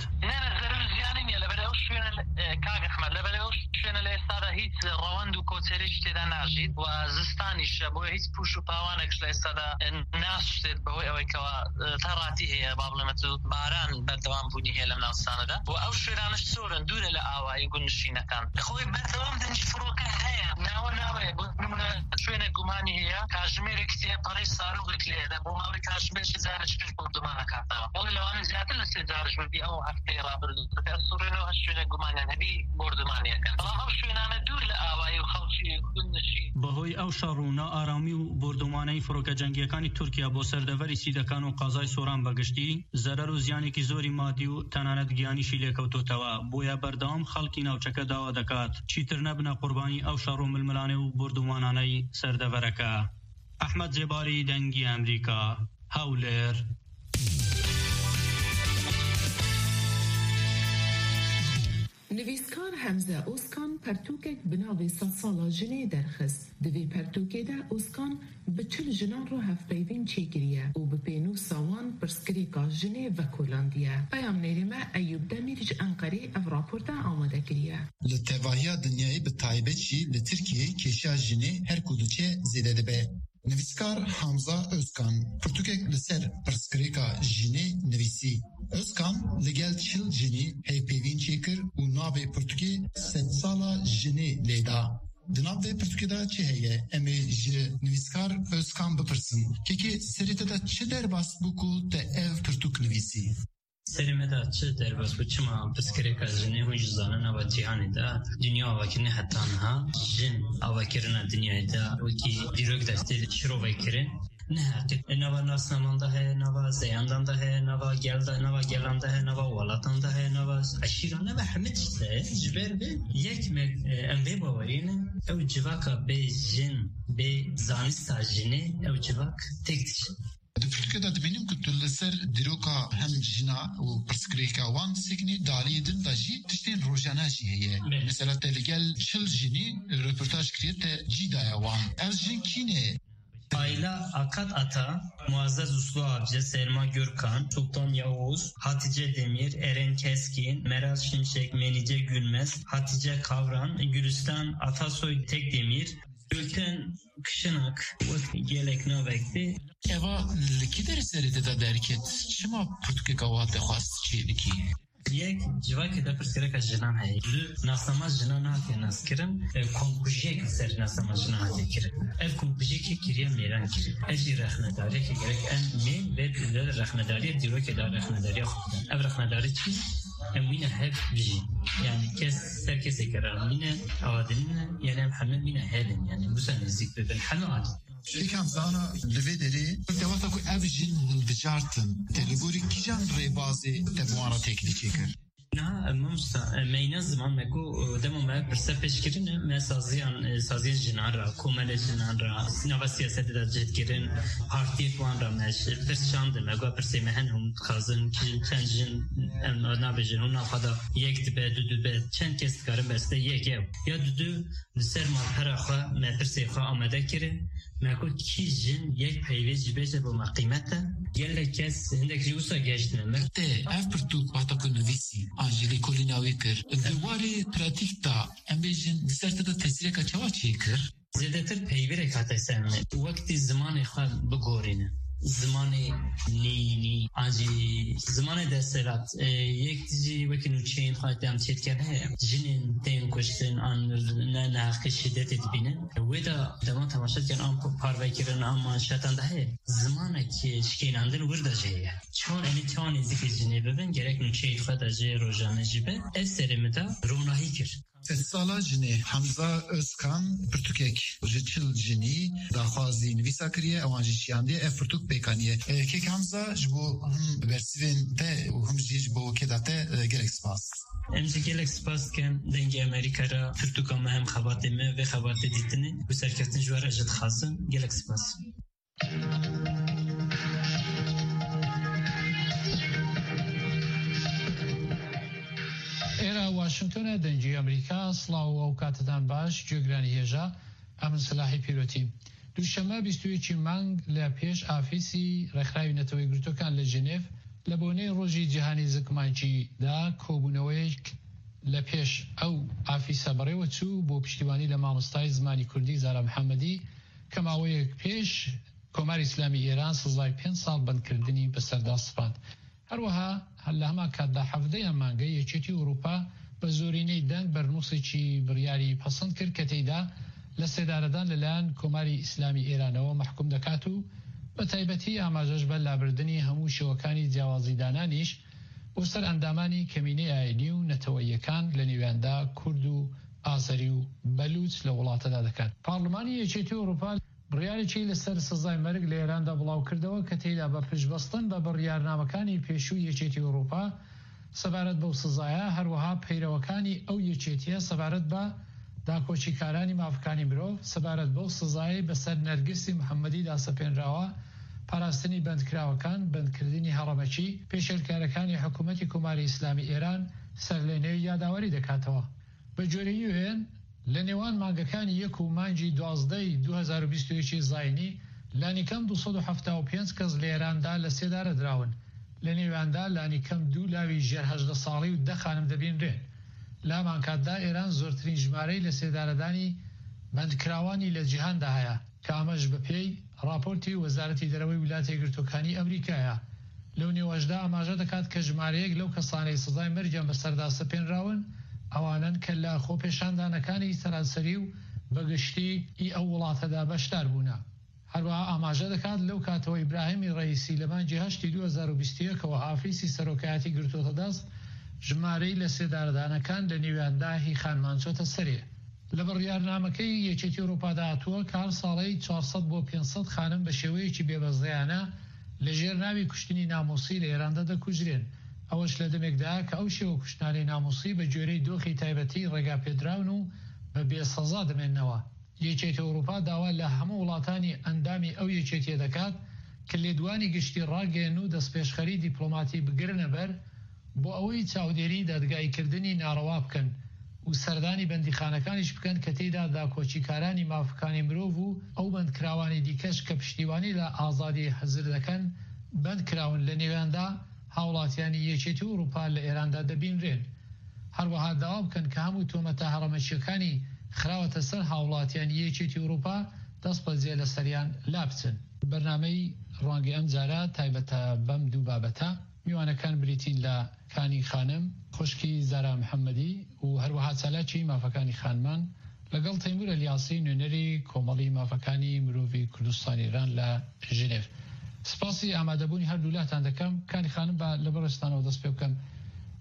لەبەر شوێنە کاک ئەحمەد لەبەر ئەو شوێنە لە ئێستادا هیچ ڕەوەند و کۆچێرێکی تێدا ناژیت و زستانیشە، بۆیە هیچ پوش و پاوانێکش لە ئێستادا ناشتێت بەهۆی ئەوەی کەوا تەڕاتی هەیە، با بڵێمەت و باران بەردەوام بوونی هەیە لەم ناوچانەدا و ئەو شوێنانش زۆرن دوورە لە ئاوایی گوندنشینەکان، خۆی بەردەوام دەنگی فڕۆکە هەیە، ناوە ناوەیە بۆ شوێنێک گومانی هەیە کاتژمێرێک تێ پەڕەی ساروغێک لێدا بۆ ماوەی کاتژمێرێکی جارێک بردومانەکاتەوە، بەڵێ لەوانە زیاتر لە سێ جارش ببی ئەو هەفتەی ڕابردوو سوڕێنەوە شوێنە گومانیان هەبی بردومانیەکەن، بەڵام ئەو شوێنانە دوور لە ئاوایی و خەڵکی گوندنشین. بەهۆی ئەو شەڕ و نائارامی و بردومانەی فڕۆکە جەنگیەکانی تورکیا بۆ سەردەڤەری سیدەکان و قازای سۆران بەگشتی زەرەر و زیانێکی زۆری مادی و تەنانەت گیانیشی لێکەوتوتەوە، بۆیە بەردەوام خەڵکی ناوچەکە داوا دەکات چیتر نەبنە قوربانی ئەو شەڕ و ململانێ و بردومانانەی سەردەڤەرەکە. ئەحمەد جێباری دەنگی ئەمریکا، هەولێر. نویسکار حەمزە ئۆسکان پەرتووکێک بناوی سەد ساڵە ژنێ دەرخست. دوێ پەرتووکێدا ئۆسکان bi çil jinan ro hevpeyvîn çêkiriye û bi pênûsa wan pirsgirêka jinê vekolandiye. Peyamnêrê me Eyûb Demîr ji Enqerê ev raporta amade kiriye. Li tevahiya dinyayê bi taybet jî li Tirkiyeyê kêşiya jinê her ku diçe zêde dibe. Nivîskar Hamza Özkan pirtûkek li ser pirsgirêka jinê nivîsî. Özkan li gel çil jinî hevpeyvîn çêkir û navê pirtûkê sed sala jinê lêda. Di nav vê pirtûkê çi heye? Em ê ji nivîskar Özkan bipirsin. Kekê serê te de çi derbas bû ku te ev pirtûk nivîsî? Serê me de çi derbas bû çima pirsgirêka jinê hûn ji zanin ava cîhanê de dünya avakirine heta niha jin avakirina dinyayê de wekî dîrok destê şirovekirin ne herkes nava nasnaman da heye, nava zeyandan da heye, nava gelda, nava gelan da heye, nava walatan da heye, nava aşirane ve hemet işte jiber ve yek me em vê bawerîne ew civaka bê jin bê zanista jinê ew civak tek dişin. Di Tirkiyeyê de dibînim ku tu li ser dîroka hem jina û pirsgirêka wan seknî daliyê din de jî tiştên rojane jî heye. Mesela te li gel çil jinî röportaj kiriye te cî daye wan. Ev jin kîne? Ayla Akat Ata, Muazzez Uslu Avcı, Selma Gürkan, Sultan Yavuz, Hatice Demir, Eren Keskin, Meral Şimşek, Menice Gülmez, Hatice Kavran, Gülistan Atasoy Tekdemir, Gülten Kışınak, Gelek Navekti. Eva li kî derserê de derket? Çima pirtûkeka wa te xwast çêdikî? Yek civakê de pirsgirêka jinan heye. Li nasnama jinan hatiye naskirin, kompujiyek ser nasnama jinan hatiye kirin. Ev kompujiyekê kiriye mêran kirin. Ev jî rexnedariyekê gerek en mêl ve li rexnedariya dîrokê da rexnedariya xwe. Ev rexnedarî çi? امينه هب بيجي يعني كاس سركس كرا مينا اوادلنا يعني محمد مينا هالن يعني مسان زيك بالحلوات شيكان زانا لفيدري دواتكو افجين البجارتن تلغوري كيجان ريبازي تبوارا تكلي تشيكر نه ممسا مينا زمان مكو دمو ما برسفش كرن ما سازيان سازيان جنارا كومال جنارا نوا سياسة دا جهد كرن بارتي فوان را مش برسشاند مگو برسي مهن هم خازن كي چنجن نابجن هم نافادا يك تبه دو دو به چند کس کارم بسته یک یو یا دو دو لسر مال پراخوا ما برسي خوا آمده کرن مگو کی جن یک پیویج بجه با ما قیمته گل کس هندک ریوسا گشت نمر ته اف پرتوک باتاکو نویسی آنجلی کولیناوی کر دواری پراتیک تا امبیجن سرت دا تسریکا چوا چی کر زیاده تر پیوره کاتا سرمه وقتی زمان خواه بگورینه زمان نینی آنجی زمان دسترات یک دیجی وکی نوچین خواهد دام چید کرده جنین تین کشتن آن نه ناقش شدت دبینن ویدا دمان تماشاد کن آن پاروی کرن آن مانشاتان ده زمانه که شکیناندن ورده جهه چون اینی توانی زیک جنی ببین گرک نوچین خواهد جه روزانه جیبه اثرمتا روناهی کرد سالا جنی حمزه özkan پرتوکک جچل جنی داخوازی نویسا کریه اوانجی چیانده اف پرتوک پیکانیه کک حمزه جبو هم برسیوین ته و هم جیج بو کداته گلک سپاس امزی گلک سپاس کن دنگی امریکا را پرتوکا مهم خبات مه و خبات دیتنی و سرکتن جوار اجد خاصن گلک سپاس ئێرە واشنگتۆنە دەنگی ئەمریکا سڵاو و کاتتان باش گوێگرانی هێژە ئەمن سلاحی پیرۆتی دووشەمە بیست و یەکی مانگ لە پێش ئافیسی ڕێکخراوی نەتەوەی گرتوەکان لە ژنێڤ لە بۆنەی ڕۆژی جیهانی زگمانجیدا کۆبوونەوەیەک لە پێش ئەو ئافیسە بەڕێوە چوو بۆ پشتیوانی لە مامۆستای زمانی کوردی زارا محەممەدی کە ماوەیەک پێش کۆماری ئیسلامی ئێران سزای پێنج ساڵ بەندکردنی بەسەردا سپاند. هەروەها هەر لە هەما کاتدا حەڤدەیان مانگەی یەکێتی ئەوروپا بە زۆرینەی دەنگ بەرنووسێکی بڕیاری پەسەند کرد کە تێیدا لە سێدارەدان لەلایەن کۆماری ئیسلامی ئێرانەوە مەحکوم دەکات و بە تایبەتی ئاماژەش بە لابردنی هەموو شێوەکانی جیاوازیدانانیش بۆ سەر ئەندامانی کەمینەی ئاینی و نەتەوەییەکان لە نێویاندا کورد و ئازەری و بەلوچ لە وڵاتەدا دەکات. پارلمانی یەکێتی ئەوروپا بڕیارێکی لەسەر سزای مەرگ لە ئێراندا بڵاو کردەوە کە تێیدا بە پشتبەستن بە بڕیارنامەکانی پێشووی یەکێتی ئەوروپا سەبارەت بەو سزایە هەروەها پەیرەوەکانی ئەو یەکێتیە سەبارەت بە داکۆچیکارانی مافەکانی مرۆڤ سەبارەت بەو سزای بەسەر نەرگسی محەممەدیدا سەپێنراوە پاراستنی بەندکراوەکان بەندکردنی هەڕەمەکی پێشێلکارەکانی حکوومەتی کۆماری ئیسلامی ئێران سەرلێنەوەی یاداوەری دەکاتەوە. بە جۆرەی وێن لە نێوان مانگەکانی یەک و مانگی دوازدەی دوو هەزار و بیست و یەکی زاینی لانیکەم دووسەد و حەڤتا و پێنج کەس لە ئێراندا لە سێدارە دراون لە نێواندا لانیکەم دوو لاوی ژێر هەژدە ساڵی و دە خانم دەبینرێن. لامان کاتدا ئێران زۆرترین ژمارەی لە سێدارەدانی بەندکراوانی لە جیهاندا هەیە کە ئەمەش بەپێی راپۆرتی وەزارەتی دەرەوەی ویلاتە یەکگرتووەکانی ئەمریکایە. لەو نێوەشدا ئاماژە دەکات کە ژمارەیەک لەو کەسانەی سزای مەرجیان بەسەردا سەپێنراون ئەوانن کە لە خۆپێشاندانەکانی سەرانسەری و بەگشتی ئی ئەو وڵاتەدا بەشدار بوونە. هەروەها ئاماژە دەکات لەو کاتەوە ئیبراهیمی ڕەئیسی لە مانگی هەشتی دوو هەزار و بیست و یەکەوە ئافیسی سەرۆکایەتی گرتووەتە دەست ژمارەی لە سێدارەدانەکان لە نێویاندا هی خانمانچۆتە سەرێ. لە بڕیارنامەکەی یەکێتی ئەوروپادا هاتووە کە هەر ساڵەی چوارسەد بۆ پێنجسەد خانم بە شێوەیەکی بێبەزەیانە لە ژێر ناوی کوشتنی ناموسی لە ئێراندا دەکوژرێن. ئەوەش لە دەمێکدا کە ئەو شێوە کوشتانی ناموسی بە جۆرەی دۆخی تایبەتی ڕێگا پێدراون و بە بێسەزا دەمێننەوە. یەکێتی ئەوروپا داوا لە هەموو وڵاتانی ئەندامی ئەو یەکێتیە دەکات کە لێدوانی گشتی ڕاگەن و دەستپێشخەری دیپلۆماتی بگرنە بەر بۆ ئەوەی چاودێری دادگایکردنی ناڕەوا بکەن و سەردانی بەندیخانەکانیش بکەن کە تێیدا داکۆچیکارانی مافەکانی مرۆڤ و ئەو بەندکراوانی دیکەش کە پشتیوانی لە ئازادی حەزر دەکەن بەندکراون لە نێویاندا هاوڵاتیانی یەکێتی ئەوروپا لە ئێراندا دەبینرێن. هەروەها داوا بکەن کە هەموو تۆمەتە هەڕەمەچیەکانی خراوەتە سەر هاوڵاتیانی یەکێتی ئەوروپا دەست بەجێ لە سەریان لابچن. بەرنامەی ڕوانگەی ئەم جارە تایبەتە بەم دوو بابەتە میوانەکان بریتین لە کانی خانم خوشکی زارا محەممەدی و هەروەها چالاکی مافەکانی خانمان لەگەڵ تەیمور ئەلیاسی نوێنەری کۆمەڵی مافەکانی مرۆڤی کوردستانی ئێران لە ژنێڤ. سپاسی ئامادەبوونی هەردوولاتان دەکەم. کانی خانم بە لە بەڕێستانەوە دەست پێ بکەم.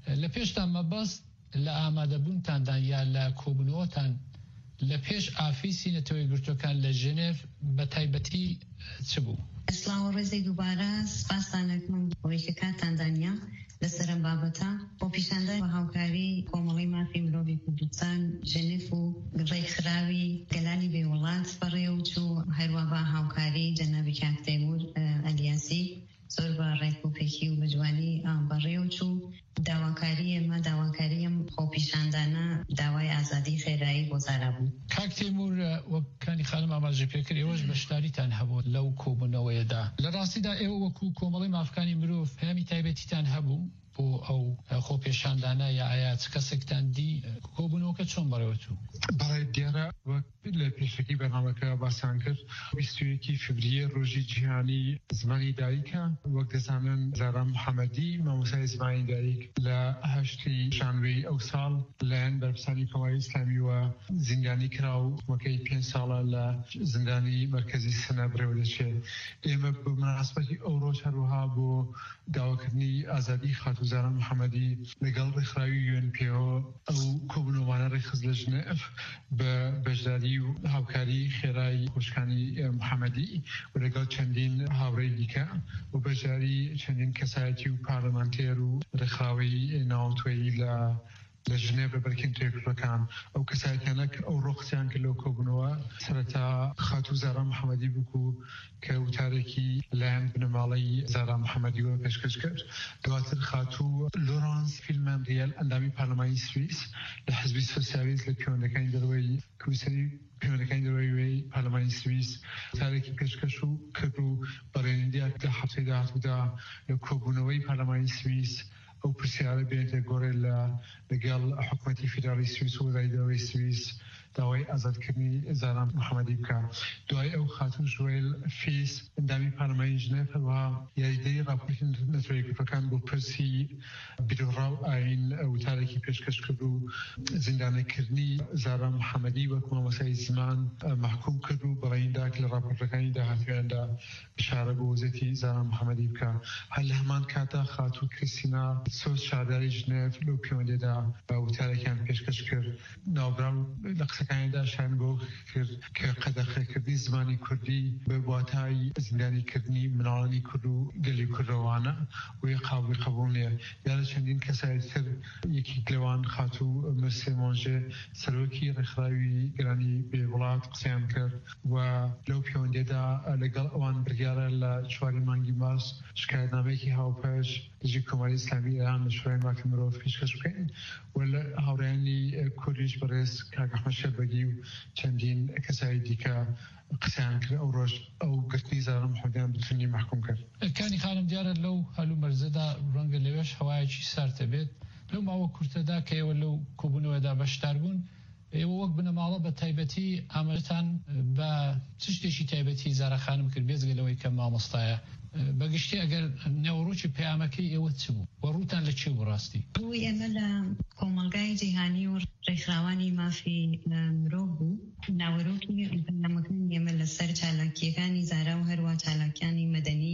لە پێشتان مەبەست لە ئامادەبوونتاندا یا لە کۆبوونەوەتان لە پێش ئافیسی نەتەوەی گرتوەکان لە ژنێڤ بە تایبەتی چ بوو؟ سلااو ڕێزەی دووبارە سپاسان دەکەم بۆی کە کاتتان دانیا لەسەر ئەم بابەتە بۆ پیشاندان بە هاوکاری کۆمەڵی مافی مرۆڤی کوردستان ژنێف و ڕێکخراوی گەلانی بێوەڵات بەڕێوە چوو هەروە بە هاوکاری جەنابی کاک تەیموور ئەلیاسی زۆر بە ڕێکوپێکی و بەجوانی بەڕێوە چوو داواکاری ئێمە داواکاری ئەم خۆپیشاندانە داوای ئازادی خێرایی بۆ زارا بوو. کاک تەیموور وەکانی خانم ئاماژە پێکرد ئێوەش بەشداریتان هەبوو لەو کۆبوونەوەیەدا لە ڕاستیدا ئێوە وەکو کۆمەڵی مافەکانی مرۆڤ پەیامی تایبەتیتان هەبوو بۆ ئەو خۆپێشاندانە یا ئایا چ کەسێکتان دی کۆبوونەوەکە چۆن بەڕێوەچوو؟ بەڵێ دیارە وەک لە پێشەکی بەرنامەکە باسان کرد بیست و یەکی فێڤریە ڕۆژی جیهانی زمانی دایکە وەک دەزانن زارا محەممەدی مامۆستای زمانی دایک لە هەشتی ژانوێی ئەو ساڵ لەیان بەرپرسانی کۆماری ئیسلامی وە زیندانی کرا و وەکەی پێنج ساڵە لە زیندانی مەرکەزی سنە بڕێوە دەچێت. ئێمە بە مناسبەتی ئەو ڕۆژ هەروەها بۆ داواکردنی ئازادی خاتوو زارا محەممەدی لەگەڵ ڕێکخراوی یو ئێن پی ئۆ ئەو کۆبوونەوانە ڕێکخست لە ژنێڤ بە بەشداری و هاوکاری خێرایی خوشکانی محەممەدی و لەگەڵ چەندین هاوڕێی دیکە و بەشداری چەندین کەسایەتی و پارلەمانتێر و ڕێکخراوی ناوەندی لە لە ژنێڤ بە بەرکردنەوەکان ئەو کەسایەتیانە کە ئەو ڕۆخچیان کرد لەو کۆبوونەوە سەرەتا خاتوو زارا محەممەدی بوو کە وتارێکی لایەن بنەماڵەی زارا محەممەدی وە پێشکەش کرد. دواتر خاتوو لۆرانس فیلمەنریەل ئەندامی پارلەمانی سویس لە حزبی سۆسیالیست لە پیوەندەکانی دەرەوەی کویسەری پیوەندەکانی دەرەوەی پارلەمانی سویس تارێکی پێشکەش و کرد و بەڕێنەدیە لە هەفتەی داهاتوودا لە کۆبوونەوەی پارلەمانی سویس ئەو پرسیارە بێنێتە گۆڕێ لە لەگەڵ حکوومەتی فیدرالی سویس و وەزارەتی سویس داوای ئازادکردنی زارا محەممەدی بکە. دوای ئەو خاتوو ژوێل فیس ئەندامی پارلەمانی ژنێڤ هەروەها یاریدەری ڕاپۆرتی نەتەوەی گرتوەکان بۆ پرسی بیرۆڕاو ئاین وتارێکی پێشکەش کرد و زیندانەکردنی زارا محەممەدی وەک مامۆستای زمان محکوم کرد و بەڵێندا کە لە ڕاپۆرتەکانی داهاتوویاندا بشارە بۆ وەزێتی زارا محەممەدی بکە. هەر لە هەمان کاتە خاتوو کریستینا سۆس شارداری ژنێڤ لەو پیوەندێدا وتارێکیان پێشکەش کرد ناوبراو لە قسەکانیدا شان بۆ کرد کە قەدەغەکردنی زمانی کوردی بە واتای زیندانیکردنی مناڵانی کورد و گەلی کوردەوانە و یە قابلی قبوڵ نییە. یاە چەندین کەسایەتتر یەکی لەوان خاتوو مرسێ مۆنژێ سەرۆکی ڕێکخراوی گەلانی بێوڵات قسەیان کرد و لەو پیوەندێدا لەگەڵ ئەوان بریارە لە چواری مانگی مارس شکایەتنامەیەکی هاوپەش دژی کۆماری ئیسلامی ئێران لە شورای مافی مرۆڤ پێشکەش بکەین و لە هاوڕێیانی کوردیش بەڕێز کاک ئەحمەد شێربەگی و چەندین کەسایی دیکە قسەیان کرد ئەو ڕۆژ ئەو گرتنی زارا محەممەدیان بتونی محکوم کرد. کانی خانم دیارە لەو هەلوو مەرزەدا ڕەنگە لەوێش هەوایەکی ساردە بێت لەو ماوە کورتەدا کە ئێوە لەو کۆبوونەوەدا بەشدار بوون ئێوە وەک بنەماڵە بە تایبەتی ئامادەتان بە چ شتێکی تایبەتی زارا خانم کرد بێجگەلەوەی کە مامۆستایە بەگشتی ئەگەر نێوەڕۆکی پەیامەکەی ئێوە چ بوو و ڕووتان لە چی بوو ڕاستی؟ ڕووی ئێمە لە کۆمەلگای جیهانی و ڕێکخراوانی مافی مرۆڤ بوو ناوەڕۆکی پەیامەکانی ئێمە لەسەر چالاکیەکانی زارا و هەروە چالاکیانی مەدەنی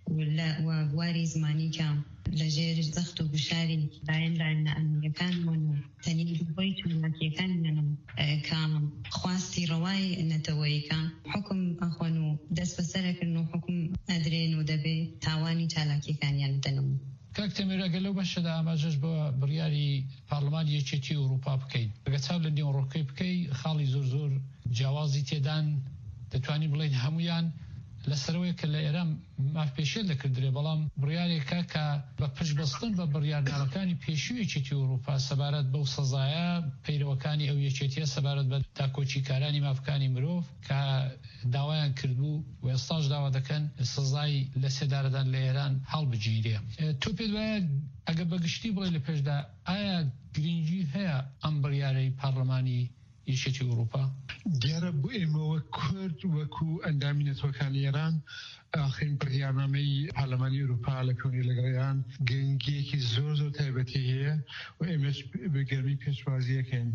و بواری زمانی کە لەژێر زەخت و گشاری لایەندا ئەمنیەکانمان و تەنین بۆی چالاکیەکانیان کە خواستی ڕەوای نەتەوەییەکە حکم ئەخۆن و دەست بەسەرەکردن و حکم ئەدرێن و دەبێ تاوانی چالاکیەکانیان بدەنەوە. کاک تەیموور ئەگەر لەو بەشەدا ئاماژەش بە بڕیاری پارلەمانی یەکێتی ئەوروپا بکەیت ئەگەر چاو لە نێوەڕۆکەی بکەی خاڵی زۆر زۆر جیاوازی تێدان دەتوانین بڵێن هەمویان لەسەرەوەی کە لە ئێران مافپێشێت دەکردرێ بەڵام بڕیارێکە کە بە پشتبەستن بە بڕیاردانەکانی پێشووی یەکێتی ئەوروپا سەبارەت بەو سەزایە پەیرەوەکانی ئەو یەکێتیە سەبارەت بە داکۆچیکارانی مافەکانی مرۆڤ کە داوایان کردبوو و ئێستاش داوا دەکەن سزای لە سێدارەدان لە ئێران هەڵبگیرێ. تۆ پێت وایە ئەگە بەگشتی بڵێ لە پێشدا ئایا گرنگی هەیە ئەم بڕیارەی پارلەمانی یەکێتی ئەوروپا؟ دیارە بۆ ئێمەوە کورد وەکو ئەندامی نەتۆکانی ئێران ئاخرین بڕیارنامەی پارلەمانی ئەوروپا لە کۆنی لەگەڵیان گرنگیەکی زۆر زۆر تایبەتی هەیە و ئێمەش بە گەرمی پێشوازیەکەین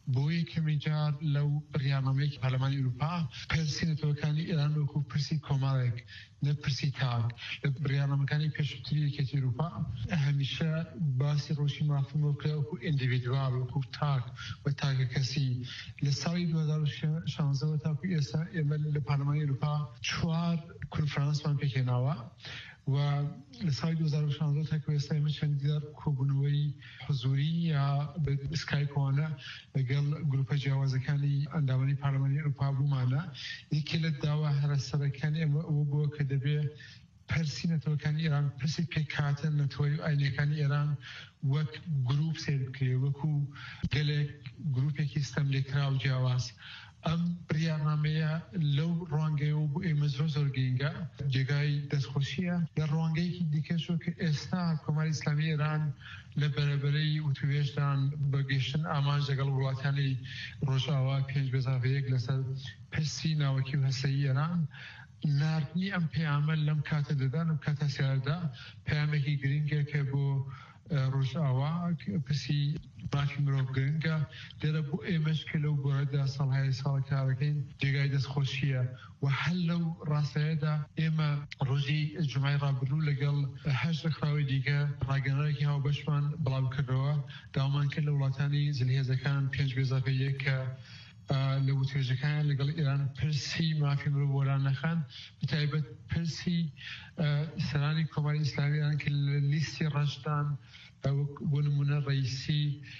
بۆی کەمی جار لەو بڕیارنامەیەکی پەرلەمانی ئەوروپا پرسی نەتەوەکانی ئێران وەکو پرسی کۆمەڵێک نە پرسی تاک لە بڕیارنامەکانی پێشووتری یەکێتی ئەوروپا هەمیشە باسی ڕۆژی مافی وەکو وەکو ئیندیڤیدوال وەکو تاک و تاکە کەسی لە ساڵی دوو هەزار و شانزدە تاکو ئێستا ئێمە لە پەرلەمانی ئەوروپا چوار کۆنفرانسمان پێکهێناوە و لە ساڵی دوو هەزار و شانزدە تاکو ئێستا ئێمە چەندیدار کۆبوونەوەی حزوری یا سکایپۆوانە لەگەڵ گروپە جیاوازەکانی ئەندامانی پەرلەمانی ئەوروپا بوومانە. یەکێ لە داوا هەرەسەرەکانی ئێمە ئەوە بووە کە دەبێت پرسی نەتەوەکانی ئێران پرسی پێکهاتن نەتەوەی و ئاینەکانی ئێران وەک گروپ سێر بکرێ وەکو گەلێک گروپێکی ستەم لێکرا و جیاواز. ئەم بڕیارنامەیە لەو ڕوانگەیەوە بۆ ئێمە زۆر زۆر گرنگە جێگای دەستخۆشیە. لە ڕوانگەیەکی دیکەشەوە کە ئێستا کۆماری ئیسلامی ئێران لە بەرەبەرەی وتوێژدان بە گەیشتن ئامانج لەگەڵ وڵاتانی ڕۆژئاوا پێنج بێزافەیەک لەسەر پرسی ناوەکی و هەستەیی ئێران ناردنی ئەم پەیامە لەم کاتە دەدان و کاتە سیاردا پەیامێکی گرنگە کە بۆ ڕۆژئاوا پرسی مافی مرۆڤ گرنگە لێرە بۆ ئێمەش کە لەو گۆرەدا ساڵهای ساڵ کارەکەین جێگای دەستخۆشیە و هەر لەو ڕاستەیەدا ئێمە ڕۆژی جومای ڕابردوو لەگەڵ هەشت ڕێکخراوی دیکە ڕاگەنەرێکی هاوبەشمان بڵاو کردەوە داوامان کرد لە وڵاتانی جلهێزەکان پێنج بێزافە یەک کە لە وتێژەکان لەگەڵ ئێران پرسی مافی مرۆڤ وەران نەخان بەتایبەت پرسی سەرانی کۆماری ئیسلامی ئێران کە لە لیستی ڕەشدان بۆ نمونە ڕئیسی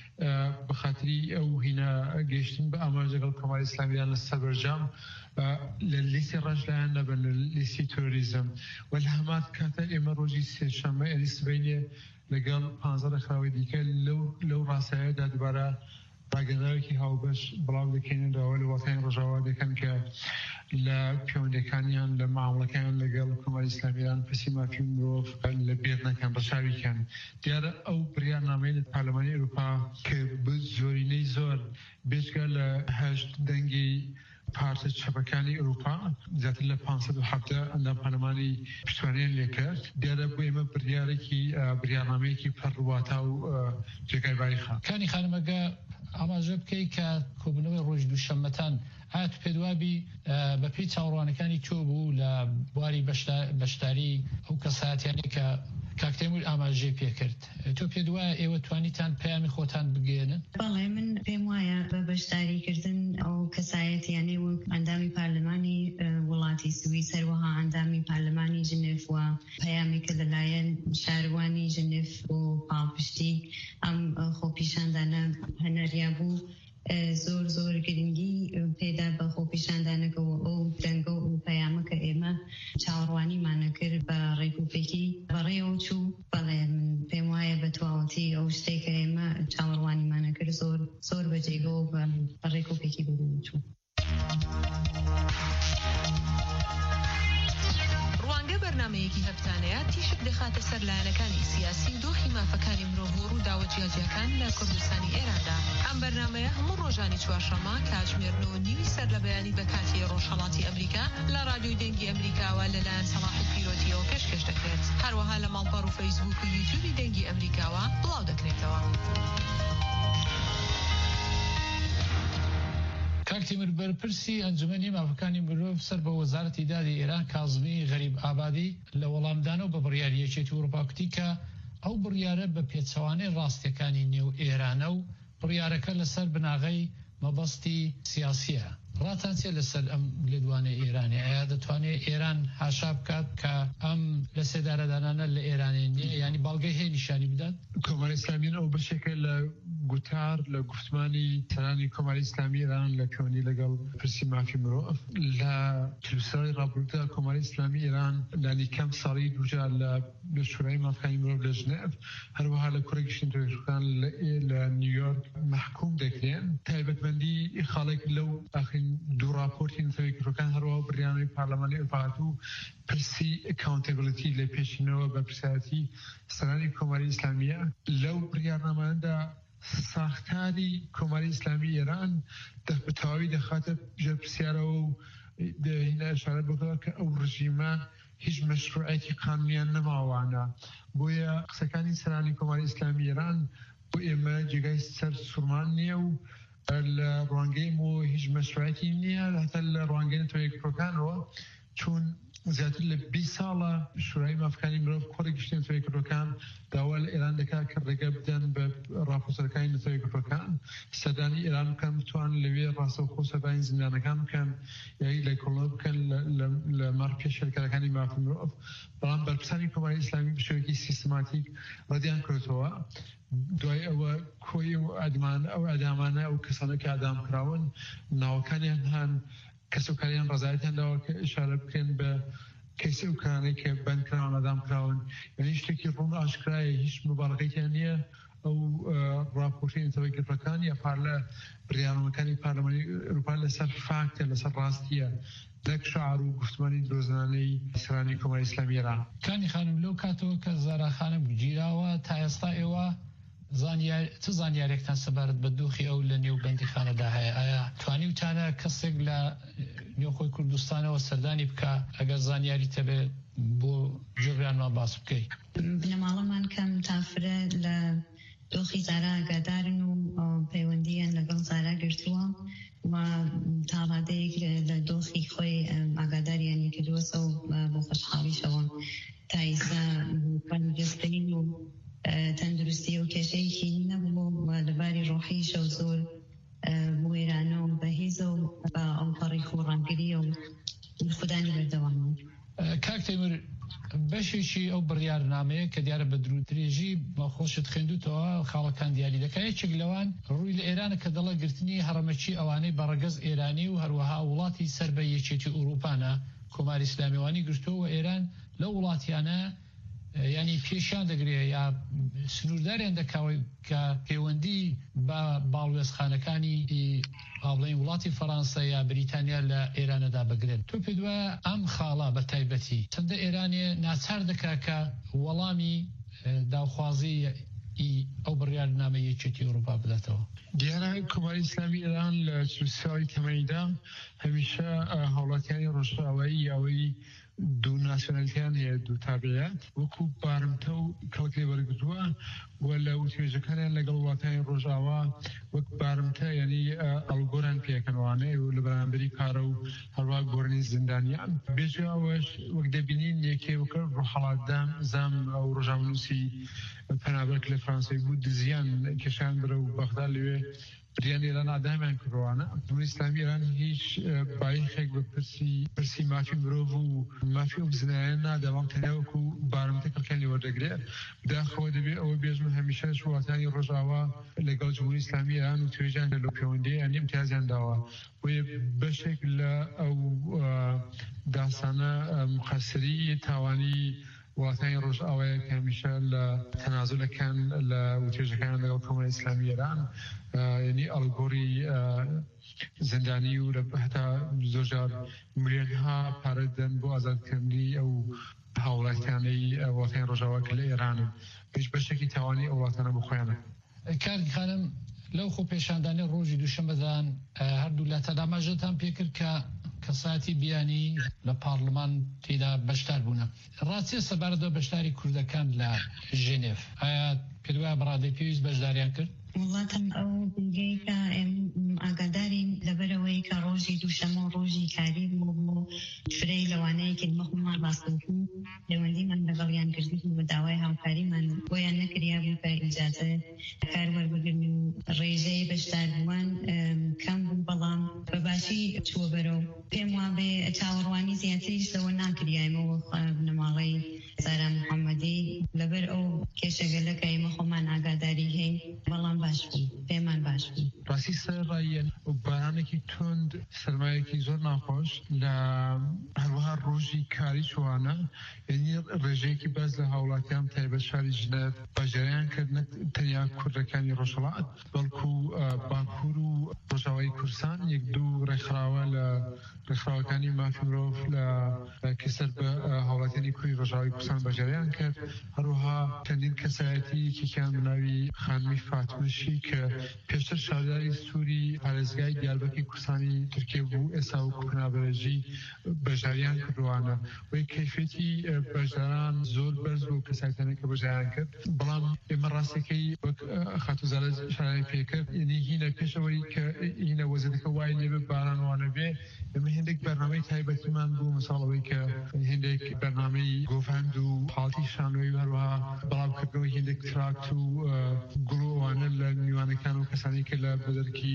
بەخاتری ئەو هینە گەیشتن بە ئامانج لەگەڵ کۆماری ئیسلامیان لە سەربەرجام لە لیستی ڕەشدایان نەبن لە لیستی تۆریزم و لە هەمان کاتە ئێمە ڕۆژی سێشەممە ئێری سبەینێ لەگەڵ پانزە ڕێکخراوی دیکە لەو ڕاستایەدا دوبارە ڕاگەنەرێکی هاوبەش بڵاو دەکەینەوە لە وڵاتانی ڕۆژاوا دەکەن کە لە پەیوەندیەکانیان لە معامڵەکانیان لەگەڵ کۆماری ئیسلامیان پرسی مافی مرۆڤ لە بێر نەکەن ڕەشاویکەن. دیارە ئەو بڕیارنامەی لە پەرلەمانی ئەوروپا کە زۆرینەی زۆر بێجگە لە هەشت دەنگی پارتە چەپەکانی ئەوروپا زیاتر لە پانسەد و حەڤدە ئەندام پەرلەمانی پشتوانیان لێکرد دیارە بۆ ئێمە بڕیارێکی بڕیارنامەیەکی پەرڕواتا و جێگای باریخە. کانی خانمەگە ئاماژە بکەی کە کۆبوونەوەی ڕۆژ دووشەممەتان ئایا تو پێدوابی بەپێی چاوەڕوانەکانی تۆ بوو لە بواری بەشداری ئەو کەسایەتیانی کە کاکتێمور ئاماژەی پێکرد تۆ پێدوایە ئێوە توانیتان پەیامی خۆتان بگێنن؟ بەڵێ من پێم وایە بە بەشداریکردن ئەو کەسایەتیانەی وەک ئەندامی پارلەمانی وڵاتی سویس هەروەها ئەندامی پارلەمانی ژنێف و پەیامێکە لەلایەن شاروانی ژنێف و پاڵپشتی ئەم خۆپیشاندانە هەنەریا بوو زۆر زۆر گرنگی پێدا بە خۆپیشاندانەکەەوە ئەو دەنگە و پەیامەکە ئێمە چاوەڕوانیمانە کرد بە ڕێکوپێکی بەڕێەوە چوو بەڵێ من پێم وایە بە تواوەتی ئەو شتێکە ئێمە چاوەڕوانیمانە کرد زۆر زۆر بەجێگەوە بە ڕێکوپێکی بەدەوە چوو. ڕوانگە بەرنامەیەکی هەفتانەیە تیشک دەخاتە سەر لایەنەکانی سیاسی و دۆخی مافەکانی مرۆڤ و ڕووداوە جیاجیەکان لە کوردستانی ئێراندا. ئەم بەرنامەیە هەموو ڕۆژانی چوارشەممە کاتژمێرنەوە نیوی سەر لە بەیانی بە کاتی ڕۆژهەڵاتی ئەمریکا لە رادیۆی دەنگی ئەمریکاوە لەلایەن سەلاحی پیرۆتیەوە پێشکەش دەکرێت. هەروەها لە ماڵپەڕ و فەیسبوک و یوتیوبی دەنگی ئەمریکاوە بڵاو دەکرێتەوە. کاکتێمر بەرپرسی ئەنجومەنی مافەکانی مرۆڤ سەر بە وەزارەتی دادی ئێران کازمی غەریب ئابادی لە وەڵامدانەوە بە بڕیاری یەکێتی ئەوروپا کوتی کە ئەو بڕیارە بە پێچەوانەی ڕاستیەکانی نێو ئێرانە و بڕیارەکە لەسەر بناغەی مەبەستی سیاسیە. ڕاتان چێ لەسەر ئەم لێدوانەی ئێرانی؟ ئایا دەتوانێت ئێران هاشا بکات کە ئەم لە سێدارەدانانە لە ئێرانی نییە یعنی باڵگەی هەیە نیشانی بدات؟ کۆماری ئیسلامیان ئەو بەشێکە لە گوتار لە گفتمانی سەرانی کۆماری ئیسلامی ئێران لە پەیوەندی لەگەڵ پرسی مافی مرۆڤ لە چلوسەڵی ڕابردوودا کۆماری ئیسلامی ئێران لانی کەم ساڵی دووجار لە شورای مافەکانی مرۆڤ لە ژنێڤ هەروەها لە کوڕە گشتنەوەیەکان لە نیویۆرک محکوم دەکرێن. تایبەتمەندی خاڵێک لەو ئاخرین دوو راپۆرتی نەتەوەیەکەکان هەروەها بڕیارنامەی پارلەمانی ئەوروپا و پرسی ئەکاونتەبلیتی لە پێشینەوە بە پرسیارەتی سەرانی کۆماری ئیسلامیە. لەو بڕیارنامەدا ساختاری کۆماری ئیسلامی ئێران بەتەواوی دەخاتە ژێر پرسیارەوە و هینا ئشارە بکەوە کە ئەو ڕژیمە هیچ مەشروعەتی قانونیان نەماوانە. بۆیە قسەکانی سەرانی کۆماری ئیسلامی ئێران بۆ ئێمە جێگای سەر سوورمان نییە و لە ڕوانگەی و هیچ مەشروعەتی نییە هەتا لە ڕوانگەی نەتەوەی یەکگرتوەکانەوە چون زیاتر لە بیست ساڵە شورای مافەکانی مرۆڤ کۆڕی گشتی نەتەوەی یەکگرتوەکان داوا لە ئێران دەکات کە ڕێگە بدەن بە ڕاپۆرتەکانی نەتەوەی یەکگرتوەکان سەردانی ئێران بکەن بتوانن لەوێ ڕاستەوخۆ سەردانی زیندانەکان بکەن یاهی لێکۆڵینەوە بکەن لە مەڕ پێشێرکەرەکانی مافی مرۆڤ بەڵام بەرپرسانی کۆماری ئیسلامی بشێوەیەکی سیستماتیک ڕەدیان کردەوە دوای ئەوە کۆی و ئەدمان ئەو ئەدامانە ئەو کەسانە کە ئەدام کراون ناوەکانیان هەن کەسوکاریان ڕزایەتیان داوە کە ئشارە بکەن بە کەیسە و کارانەی کە بەندکراون ئەدام کراون یعنی شتێکی ڕوون ئاشکرایە هیچ مبالغەیەکیان نییە ئەو ڕاپۆرتەی نەتەوەی یەکگرتوەکان یا پار لە بڕیارنامەکانی پارلەمانی ئەوروپا لەسەر فاکتە لەسەر ڕاستیە دەک شعار و گفتمانی درۆزنانەی سەردانی کۆماری ئیسلامی ئێران. کانی خانم لەو کاتەوە کە زاراخانم گیراوە تا ئێستا ئێوە چ زانیارێکتان سەبارەت بە دۆخی ئەو لە نێو بەندیخانەدا هەیە؟ ئایا توانی وتانە کەسێک لە نێوخۆی کوردستانەوە سەردانی بکە ئەگەر زانیاری تەبێ بۆ جۆگرانمان باس بکەیت؟ بنەماڵەمان کەم تافرە لە دۆخی زارا ئاگادارن و پەیوەندیان لەگەڵ زارا گرتووە و تاڕادەیەک لە دۆخی خۆی ئاگاداریانی کردووەسە و بۆ خۆشحاڵیشەوە تا ئێستا پەنجسترین و تەندروستی و کێشەیەکی نەبوو لەباری ڕۆحیشە و زۆر بۆ ئێرانە و بەهێزە و بە ئەوپەڕی خۆڕانگریە و خودانی بەردەوامە. کاک تەیمور بەشێکی ئەو بڕیارنامەیە کە دیارە بە درودرێژی بە خۆشت خوێندوتەوە خاڵەکان دیاری دەکات یەکێک لەوان ڕووی لە ئێرانە کە دەڵە گرتنی هەڕەمەچی ئەوانەی بەڕەگەز ئێرانی و هەروەها وڵاتی سەر بە یەکێتی ئوروپانە کۆماری ئیسلامیوانی گرتووە ئێران لە وڵاتیانە ینی پێشیان دەگرێت یا سنوورداریان دەکاوی کە پەیوەندی بە باڵوێزخانەکانی ئاڵەی وڵاتی فەڕەنسا یا بریتانیا لە ئێرانەدا بگرێت. تۆ پێ دوایە ئەم خاڵە بە تایبەتی چەندە ئێرانێ ناچار دەکا کە وەڵامی داوخوازی ئەو بڕیارنامە یەکێتی ئەوروپا بداتەوە؟ دیارە کۆماری ئیسلامی ئێران لە ساڵی تەمەنیدا هەمیشە هاوڵاتیانی ڕۆژئاوایی یاوەی دوو ناسیۆنالیتیان هەیە دوو تابعیت وەکو بارمتە و کەڵکی وەرگتووە و لە وتێژەکانیان لەگەڵ وڵاتانی ڕۆژئاوا وەک بارمتە یعنی ئەڵگۆران پێکەنوانەیە و لە بەرامبەری کارە و هەروە گۆڕنی زیندانیان بێژیاوەش وەک دەبینین یەکێوەکە ڕۆحەڵاتدام زام ئەو ڕۆژنامەنووسی پەنابەرک لە فەرەنسای بوو دزیان کێشان برە و بەغدا لەوێ بریان ئێران ئادامیان کردوانە. جمهوری ئیسلامی ئێران هیچ بایەخێک بە پرسی پرسی مافی مرۆڤ و مافی ئەو بزنایان ناداوام تەنیاوەکو بارمتە کەڵکیانی وەردەگرێت داخەوە دەبێت ئەوە بێژمە هەمیشە وڵاتانی ڕۆژئاوا لەگەڵ جمهوری ئیسلامی ئێران و توێژیان لە پەیوەندییان ئیمتیازیان داوە بۆیە بەشێک لە ئەو داسانە مقەسری تاوانی وڵاتانی ڕۆژئاوایە کە هەمیشە لە تەنازولەکان لە وتێژەکان لەگەڵ کۆماری ئیسلامی ئێران یعنی ئەڵگۆڕی زیندانی و هەتا زۆرجار ملیۆنها پارە دەن بۆ ئازادکردنی ئەو هاوڵاتیانەی وڵاتانی ڕۆژئاوا کە لە ئێرانن هیچ بەشێکی تاوانی ئەو وڵاتانە بۆ خۆیانە. کاردی خانم لەو خۆ پێشاندانی ڕۆژی دووشەمەدان هەردوو لە تەداماژەتان پێکرد کە کەساتی بیانی لە پارلمان تێدا بەشدار بوونە. ڕاستیە سەبارەتەوە بەشداری کوردەکان لە ژنێف ئایا پێدوایە بەڕادەی پێویست بەشداریان کرد؟ وڵاتم ئەو بگەی کە ئاگادارین لەبەرەوەی کە ڕۆژی دووشەمە و ڕۆژی کاری بوو بۆ فرەی لەوانەیە کە مەخمان ڕاستەکەن پەیوەندیمان لەگەڵیان کردی بە داوای هاوکاریمان بۆیان نەکریا بوو کە ئیجازە کار وەربگرن و ڕێژەی بەشداربووان کەم بوو بەڵام بەباشی چووە بەرەو پێم وابێ چاوەڕوانی زیاتریش لەوە ناکریایمەوە بنەماڵەی زارا محەممەدی لەبەر ئەو کێشەگەلەکە ئێمە خۆمان ئاگاداری هەین بەڵام باش بوو پێمان باش بوو. ڕاستی سەرڕایەن و بارانێکی تند سەرمایەکی زۆر ناخۆش لە هەروەها ڕۆژی کاری چوانە یعنی ڕێژەیەکی بەس لە هاوڵاتیان تایبەت شاری ژنەف بەژێریان کرد تەنیا کوردەکانی ڕۆژهەڵات بەڵکو باکوور و ڕۆژاوای کوردستان یەک دوو ڕێکخراوە لە ڕێکخراوەکانی مافی مرۆڤ لە کەسەر بە هاوڵاتیانی کوردی ڕۆژاوی کوردستان بەجاریان کرد هەروەها چەندین کەسایەتی یەکێکیان بناوی خانمی فاتمەشی کە پێشتر شارداری سووری پارێزگای دیاربەکری کوردستانی تورکیە بوو ئێستا وەکو پنابەرژی بەژاریان کردوانە وی کەیفێتی بەژاران زۆر بەرز بوو کەسایەتانەی کە بەژاریان کرد بەڵام ئێمە ڕاستەکەی وەک خاتوزارە شارانی پێکرد یعنی هینە پێشەوەی کە هینە وەزەدەکە وای لێبێ بارانوانە بێ ئێمە هێندێک بەرنامەی تایبەتیمان بوو مەساڵەوەی کە هێندێک بەرنامەی گۆڤند و حاڵتی شانۆی هەروەها بەڵاوکردنەوەی هێندێک تراکت و گوڵۆوانە لە میوانەکان و کەسانی کە لە بەدەرکی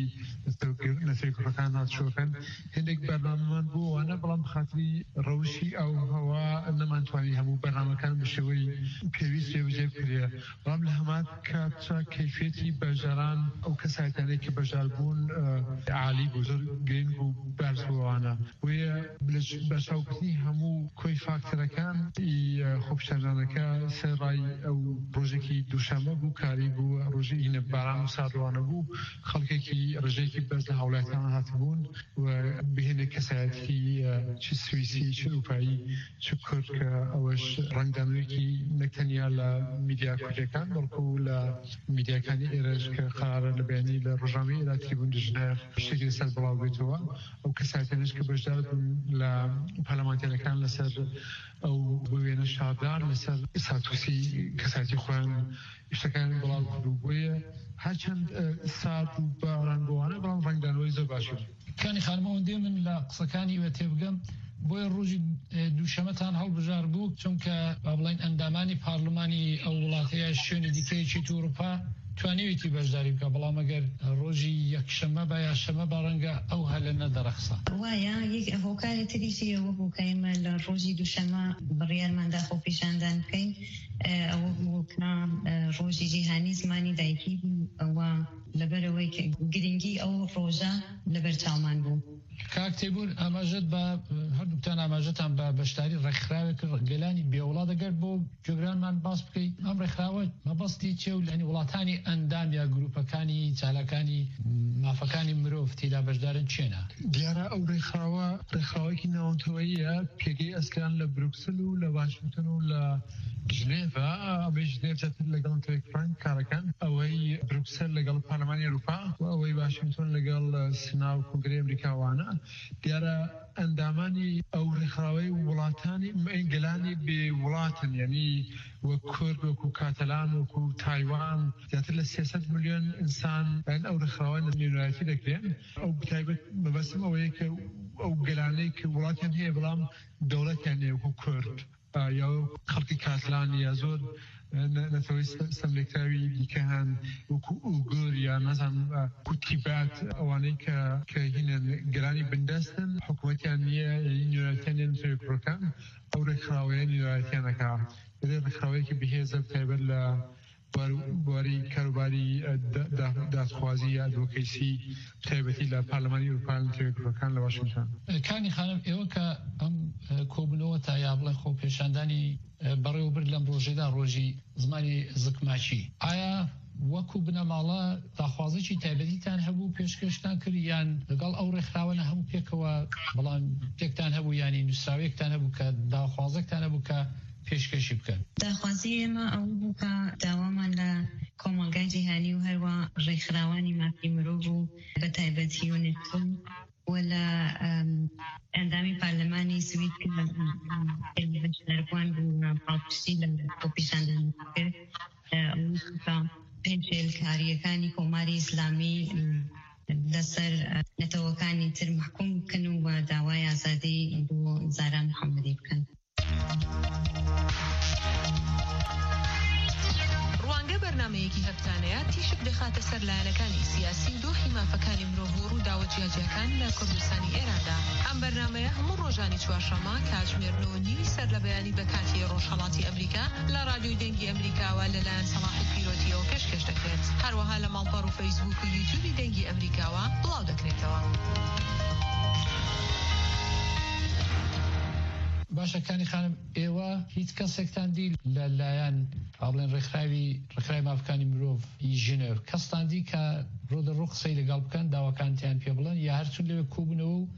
نەسەرکوڕەکان هاتشۆکەن هێندێک بەرنامەمان بووانە بەڵام بەخاتری ڕەوشی ئەو هەوا نەمانتوانی هەموو بەرنامەکان بشێوەی پێویست جێبەجێ بکرێ بەڵام لە هەمان کاتە کەیفێتی بەژاران ئەو کەسایەتانەی کە بەژار بوون عالی بوو زۆر گرنگ و بەرز بووانە وێ بەشاوکردنی هەموو کۆی فاکتەرەکان خۆپیشاندانەکە سەرڕای ئەو ڕۆژێکی دووشەمە بوو کاری بوو ڕۆژی هینە باران و ساردوانە بوو خەڵکێکی ڕژێکی بەرز لە هەوڵاتیان هاتبوون و بهێنێ کەسایەتی چ سویسی چ ئوروپایی چ کورد کە ئەوەش ڕەنگدانوێکی نەکتەنیا لە میدیا کوردەکان بەڵکو لە میدیاکانی ئێرەش کە قرارە لە بەیانی لە ڕۆژنامەی ئێراتی بوون دژنەر شتێکی لەسەر بڵاو بێتەوە ئەو کەسایەتانش کە بەشدار بوون لە پەرلەمانتێرەکان لەسەر ئەو بوێنە شاردار لەسەر ساتوسی کەسایەتی خۆیان شتەکان بڵاو کردو بۆیە هەرچەند سارد و بارانبووانە بەڵام ڕەنگدانەوەی زۆر باشی کانی خانمەوەندێ من لە قسەکانی وە تێبگەم بۆیە ڕۆژی دووشەمەتان هەڵبژار بوو چونکە با بڵین ئەندامانی پارلمانی ئەو وڵاتەیە شوێنی دیکەیەکی تووڕپا توانێتی بەشداری بکە بەڵام ئەگەر ڕۆژی یەکشەمە بە یاشەمە بە ڕەنگە ئەو هەلە نەدەرەخسە وایە یەک هۆکاری تریشی ئەوە بوو کە ئێمە لە ڕۆژی دووشەمە بڕیارماندا خۆپیشاندان بکەین ئەوە بوو کە ڕۆژی جیهانی زمانی دایکی بوو ئەوە لەبەرەوەی کە گرنگی ئەو ڕۆژە لەبەر چاومان بوو کاک تێبور ئاماژەت بە هەردووکتان ئاماژەتان بە بەشداری ڕێکخراوێک گەلانی بێوڵات دەگەر بۆ جۆگرانمان باس بکەیت ئەم ڕێکخراوە مەبەستی چێ و لەنی وڵاتانی ئەندام یا گروپەکانی چالاکانی مافەکانی مرۆڤ تێدا بەشدارن چێنە دیارە ئەو ڕێکخراوە ڕێکخراوەیەکی ناوەندەوەییە پێگەی ئەسکان لە بروکسل و لە واشنگتن و لە ژنێڤە ئەوەی ژنێڤ لەگەڵ تێکفرانک کارەکان ئەوەی بروکسل لەگەڵ پارلەمانی ئەوروپا و ئەوەی واشنگتن لەگەڵ سنا و کۆنگرەی ئەمریکاوانە دیارە ئەندامانی ئەو ڕێکخراوەی وڵاتانی گەلانی بێ وڵاتن یعنی وەک کورد وەکو کاتەلان وەکو تایوان زیاتر لە سێسەد ملیۆن ئینسان ئەو ڕێکخراوە لە نێونەتەتی دەکرێن ئەو بتایبەت مەبەستم ئەوەیە کە ئەو گەلانەی کە وڵاتیان هەیە بەڵام دەوڵەتیان هەیە وەکو کورد یا خەڵکی کاتلان یا زۆر نەتەوەی سەملێکراوی دیکە هەن وەکو ئوگور یا نەزان کوتیبات ئەوانەی کە هینە گەرانی بندەستن حکوومەتیان نییە نیوەتیان کوڕەکان ئەو ڕێکخراوەیە نیوەتیانەکە ڕێکخراوەیەکی بەهێزە تایبەت لە بواری کاروباری دادخوازی یا ئەدڤۆکەیسی تایبەتی لە پارلەمانی ئەوروپا کوڕەکان لە واشنگتن کانی خانم ئێوە کە ئەم کۆبنەوە تا یا بڵێن خۆ پێشاندانی بەڕێوەبرد لەم ڕۆژێدا ڕۆژی زمانی زکماچی ئایا وەکو بنەماڵە داخوازێکی تایبەتیتان هەبوو پێشکەشتان کرد یان لەگەڵ ئەو ڕێکخراوەنە هەموو پێکەوە بەڵام تێکتان هەبوو ینی نووسراوێکتان هەبوو کە داخوازێکتان هەبوو کە پێشکەشی بکەن داخوازی ئێمە ئەو بوو کە داوامان لە کۆمەلگای جیهانی و هەروە ڕێکخراوانی مافی مرۆڤ و بە تایبەتی یونسکۆ و لە ئەندامی پارلەمانی سوید بەشداربووان بوو پاڵپشتی لە خۆپیشاندان کرد پێنجێلکاریەکانی کۆماری ئیسلامی لەسەر نەتەوەکانی تر محکوم بکەن و بە داوای ئازادی بۆ زارا محەممەدی بکەن. ڕوانگە بەرنامەیەکی هەفتانەیە تیشک دەخاتە سەر لایەنەکانی سیاسی دۆخی مافەکانی مرۆڤ و ڕووداوە جیاجیەکان لە کوردستانی ئێراندا. ئەم بەرنامەیە هەموو ڕۆژانی چوارشەممە کاتژمێر نیوی سەر لە بەیانی بە کاتی ڕۆژهەڵاتی ئەمریکا لە رادیۆی دەنگی ئەمریکاوە لەلایەن سەلاحی پیرۆتیەوە پێشکەش دەکرێت. هەروەها لە ماڵپەڕ و فەیسبوک و یوتیوبی دەنگی ئەمریکاوە بڵاو دەکرێتەوە. باشەکانی خانم ئێوە هیچ کەسێکتان دی لە لایەن ئاڵێن ڕێکخراوی ڕێکخراوی مافەکانی مرۆڤ ژنێڤ کەستان دی کە ڕۆدەڕۆ قسەی لەگەڵ بکەن داواکانتیان پێ بڵێن یا هەرچون لەوێ کوبنەوە و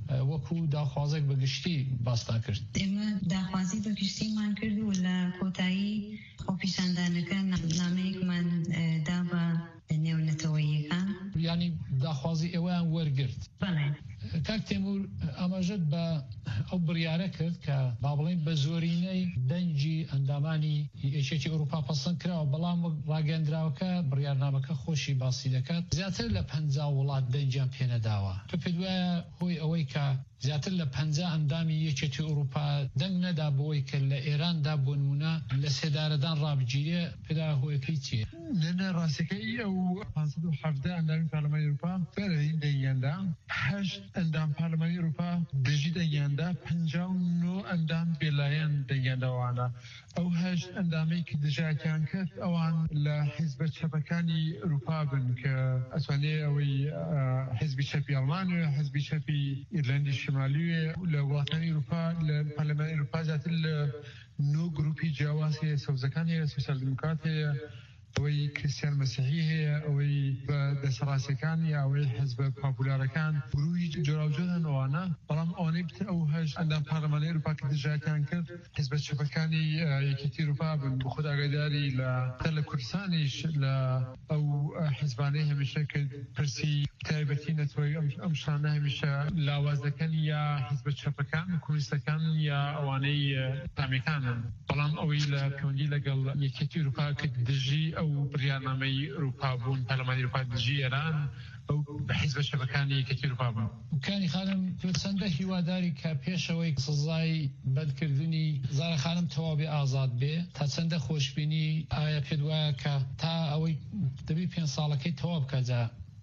وەکو داخوازێک بەگشتی باستان کرد. ئێمە داخوازی بەگشتیمان کرد و لە کۆتایی خۆپیشاندانەکە نامەیەکمان دا بە نێونەتەوەییەکان، ینی داخوازی ئێوەیان وەرگرت. کاک تێمور ئاماژەت بە ئەو بڕیارە کرد کە با بڵێن بە زۆرینەی دەنجی ئەندامانی یەکێتی ئەوروپا پەسەند کراوە، بەڵام ڕاگەندراوەکە بڕیارنامەکە خۆشی باسی دەکات زیاتر لە پەنجا وڵات دەنجیان پێنەداوە. تۆ پێت وایە هۆی ئەوەی کە زیاتر لە پەنجا ئەندامی یەکێتی ئەوروپا دەنگ نەدا بۆی کە لە ئێراندا بۆ نمونە لە سێدارەدان ڕابگیرێ، پێدا هۆیەکەی چییە؟ لەنە ڕاستەکەی ئەو پانسەد و حەڤدە ئەندامی پارلەمانی ئەوروپا بەرەی دەنگیاندا هەشت ئەندام پارلەمانی ئەوروپا دژی دەنگیاندا پەنجا و نۆ ئەندام بێلایەن دەنگیانداوانە. ئەو هەشت ئەندامەی کە دژاکیان کرد ئەوان لە حیزبە چەپەکانی ئەوروپا بن کە ئەتوانێ ئەوەی حیزبی چەپی ئەڵمانیە، حیزبی چەپی ئیرلەندی شمالیوێ لە وڵاتانی ئەوروپا لە پارلەمانی ئەوروپا زیاتر لە نۆ گروپی جیاواز سەوزەکان هەیە، سوسیال دموکرات هەیە، ئەوەی کریستیان مەسیحی هەیە، ئەوەی بە دەسەڕاستیەکان یا ئەوەی حیزبە پاپولارەکان گروهی جۆراوجۆدان ئەوانە. بەڵام ئەوانەی بتر ئەو هەشت ئەندام پارلەمانی ئەوروپا کە دژایەتیان کرد حیزبە چەپەکانی یەکێتی ئەوروپا بن. بۆ خۆت ئاگاداری لە لە کوردستانیش لە ئەو حیزبانەی هەمیشە کە پرسی تایبەتی نەتەوەی ئەم شانە هەمیشە لاواز دەکەن یا حیزبە چەپەکان کوردستەکان یا ئەوانەی تامیەکانن. بەڵام ئەوەی لە پەیوەندی لەگەڵ یەکێتی ئەوروپا کە دژی ئەو بڕیارنامەی ئەوروپا بوون پەرلەمانی ئەوروپا دژی ئێران ئەو حیزبە چەپەکانی یەکێتی ئەوروپا بوون. کانی خانم تۆ چەندە هیواداری کە پێشەوەی سزای بەدکردنی زارە خانم تەواوی ئازاد بێ تا چەندە خۆشببینی ئایا پێت وایە کە تا ئەوەی دەبی پێنج ساڵەکەی تەواو بکەجا،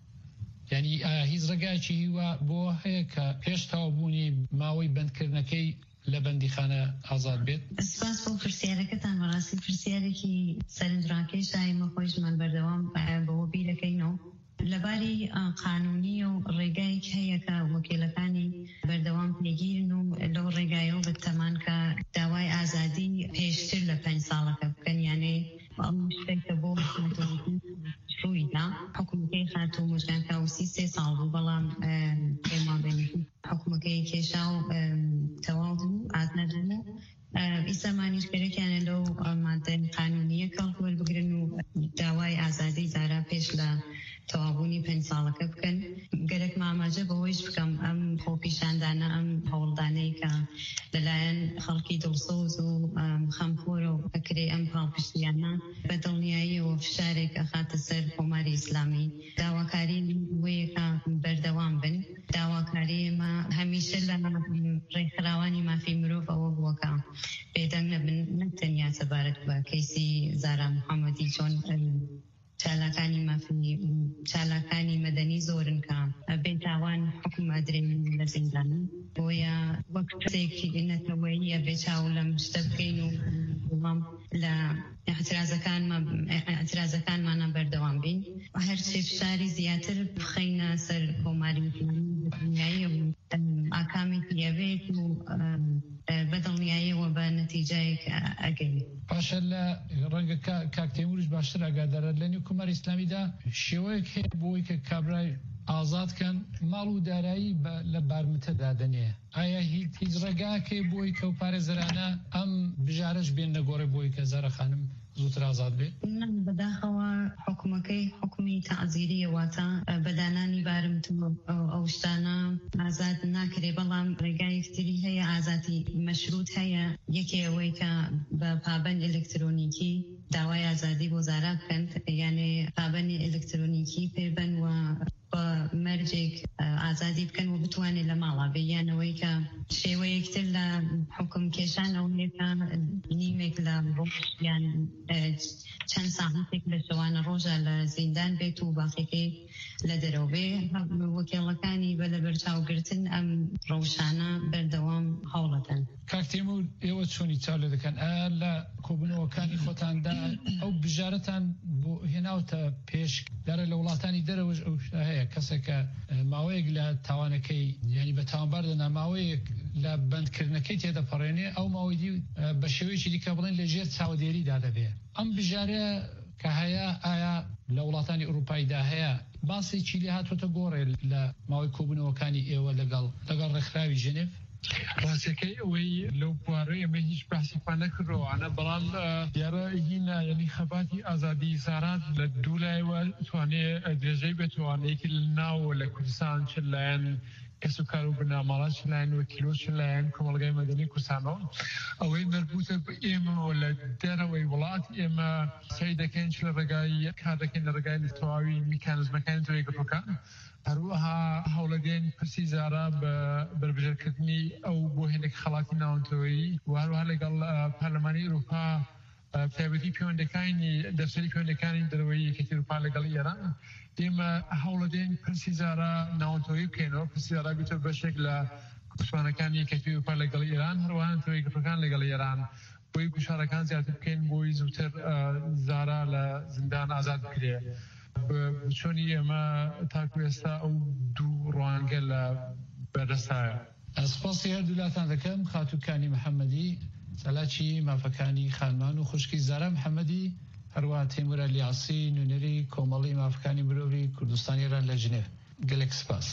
یعنی ئایا هیچ ڕێگایکی هیوا بۆ هەیە کە پێش تەواوبوونی ماوەی بەندکردنەکەی لە بەندیخانە ئازاد بێت؟ سپاس بۆ پرسیارەکەتان. بەڕاستی پرسیارێکی سەرنجڕاکێش ئێمە خۆشمان بەردەوام بەوە بیرەکەینەوە. لەباری قانونی و ڕێگایك هەیە کە وەکیلەکانی بەردەوام پێگیرن و لەو ڕێگایەوە بەتەمان کە داوای ئازادی پێشتر لە پێنج ساڵەکە بکەن، یانێ شتێکە بۆ شوویدا حکومەکەی خاتوو مژگانکە وسی سێ ساڵ بوو، بەڵام پێمابێنی حکومەکەی کێشا و تەواو بوو ئازنەدەنە. ئیسەمانیش گەرەکیانە لەو مادەی قانونیە کەڵکوەر بگرن و داوای ئازادی زارا پێش لە تەوابوونی پێنج ساڵەکە بکەن. گەرەک ماماجە بەوەیش بکەم ئەم خۆپیشاندانە ئەم هەوڵدانەی کە لەلایەن خەڵکی دڵسۆز و خەمخۆرە و ئەکرێ ئەم هەڵپشتیانە بە دڵنیاییەوە فشارێک ئەخاتە سەر کۆماری ئیسلامی. داواکاری وەیەکە بەردەوام بن. داواکاری ئێمە هەمیشە لە ڕێکخراوانی مافی مرۆڤ ئەوە بووەکە بێدەنگ نەبن، نەتەنیا سەبارەت بە کەیسی زارا محەممەدی چۆن چالاکانی مافی چالاکانی مەدەنی زۆرن کە بێتاوان حکوم ئەدرێن لە زیندان، بۆیە وەک شتێکی نەتەوەییە بێچاو لەم شتە بکەین و وەڵام لە ئەترازەکانمانە بەردەوام بین. هەرچی فشاری زیاتر بخەینە سەر کۆماری دنیایی و ئاکامی پێوێت و بەدڵنیاییەوە بە نەتیجایەک ئەگەین. پاشە لە ڕەنگە کاک تێموریش باشتر ئاگادارە لە نێو کۆماری ئیسلامیدا شێوەیەک هەیە بۆی کە کابرای ئازادکەن ماڵ و دارایی لە بارمتەدا دەنێ. ئایا هیچ ڕێگاکەی بۆی کە و پارێزەرانە ئەم بژارەش بێن نەگۆڕێ بۆی کە زارە خانم زووتر ئازاد بێت؟ بەداخەوە حکومەکەی حکومی تەعزیریە، واتە بەدانانی بارمتە ئەو شتانە ئازاد ناکرێ. بەڵام ڕێگایەکتری هەیە ئازادی مەشروط هەیە. یەکێ ئەوەی کە بە پابەند ئێلکترۆنیکی داوای ئازادی بۆ زارا بکەن، یانێ پابەندی ئێلکترۆنیکی پێبەن و بە مەرجێک ئازادی بکەن و بتوانێت لە ماڵا بێ، یانەوەی کە شێوەیەکتر لە حکم کێشان ئەوەیەکە نیمێک لە ڕۆژ یان چەند ساعتێک لە شەوانە ڕۆژە لە زیندان بێت و باقیەکەی لە دەرەوە بێ. وەکیڵەکانی بە لە بەرچاوگرتن ئەم ڕەوشانە بەردەوام هەوڵەدەن. کاک تێمور ئێوە چۆنی چاو لێ دەکەن؟ ئایا لە کۆبوونەوەکانی خۆتاندا ئەو بژارەتان بۆ هێناوتە پێش دەرە لە وڵاتانی دەرەوەش ئەو هەیە کەسێکە ماوەیەک لە تاوانەکەی ینی بە تاوانبار دەنا ماوەیەک لە بەندکردنەکەی تێدەپەڕێنێ، ئەو ماوەی بە شێوەیەکی دیکە بڵێن لەژێر چاودێریدا دەبێ. ئەم بژارە کە هەیە ئایا لە وڵاتانی ئەوروپاییدا هەیە باسی چیلی هاتوۆتە گۆڕێ لە ماوەی کۆبوونەوەکانی ئێوە لەگەڵ لەگەڵ ڕێکخراوی ژنێف ڕاستەکەی ئەوەی لەو بوارەی ئەمە هیچ باسیپان نەکردەوەوانە بەڵام دیارە هینە یعنی خەباتی ئازادی زارات لە دوو لایەوە توانێت درێژەی بێتوانەیەکی لە ناوە لە کوردستان چ لایەن کەس و کار و بنامەڵات چ لایەن وەکیلۆ چ لایەن کۆمەڵگەی مەدەنی کوردستانەوە ئەوەی مەربوتە بە ئێمەوە لە دەرەوەی وڵات ئێمە سەی دەکەین چ لە ڕێگای کار دەکەین لە ڕێگای تەواوی میکانیزمەکانی تۆیەگرۆکان هەروەها هەوڵەدێن پرسی زارا بە بربژێرکردنی ئەو بۆ هێنێک خەڵاتی ناونتەوەیی و هەروەها لەگەڵ پەرلەمانی ئەوروپا تایبەتی پەیوەندەکانی دەفتەری پەیوەندەکانی دەرەوەی یەکێتی ئەوروپا لەگەڵ ئێران ئێمە هەوڵەدێن پرسی زارا ناونتەوەیی بکەینەوە پرسی زارا بێتە بەشێک لە کوشمانەکانی یەکێتی ئەوروپا لەگەڵ ئێران هەروەها تۆیەگرۆکان لەگەڵ ئێران بۆی گوشارەکان زیاتر بکەین بۆی زووتر زارا لە زیندان ئازاد بکرێ چۆنی ئێمە تاکو ئێستا ئەو دوو ڕوانگە لە بەردەستایە. ئەسپاسی هەردوولاتان دەکەم خاتووکانی محەممەدی سەلاکی مافەکانی خانمان و خوشکی زارا محەممەدی هەروە تێمورە لیاسی نوێنەری کۆمەڵی مافەکانی مرۆڤی کوردستانی ئێران لە ژنێف. گەلێک سپاس.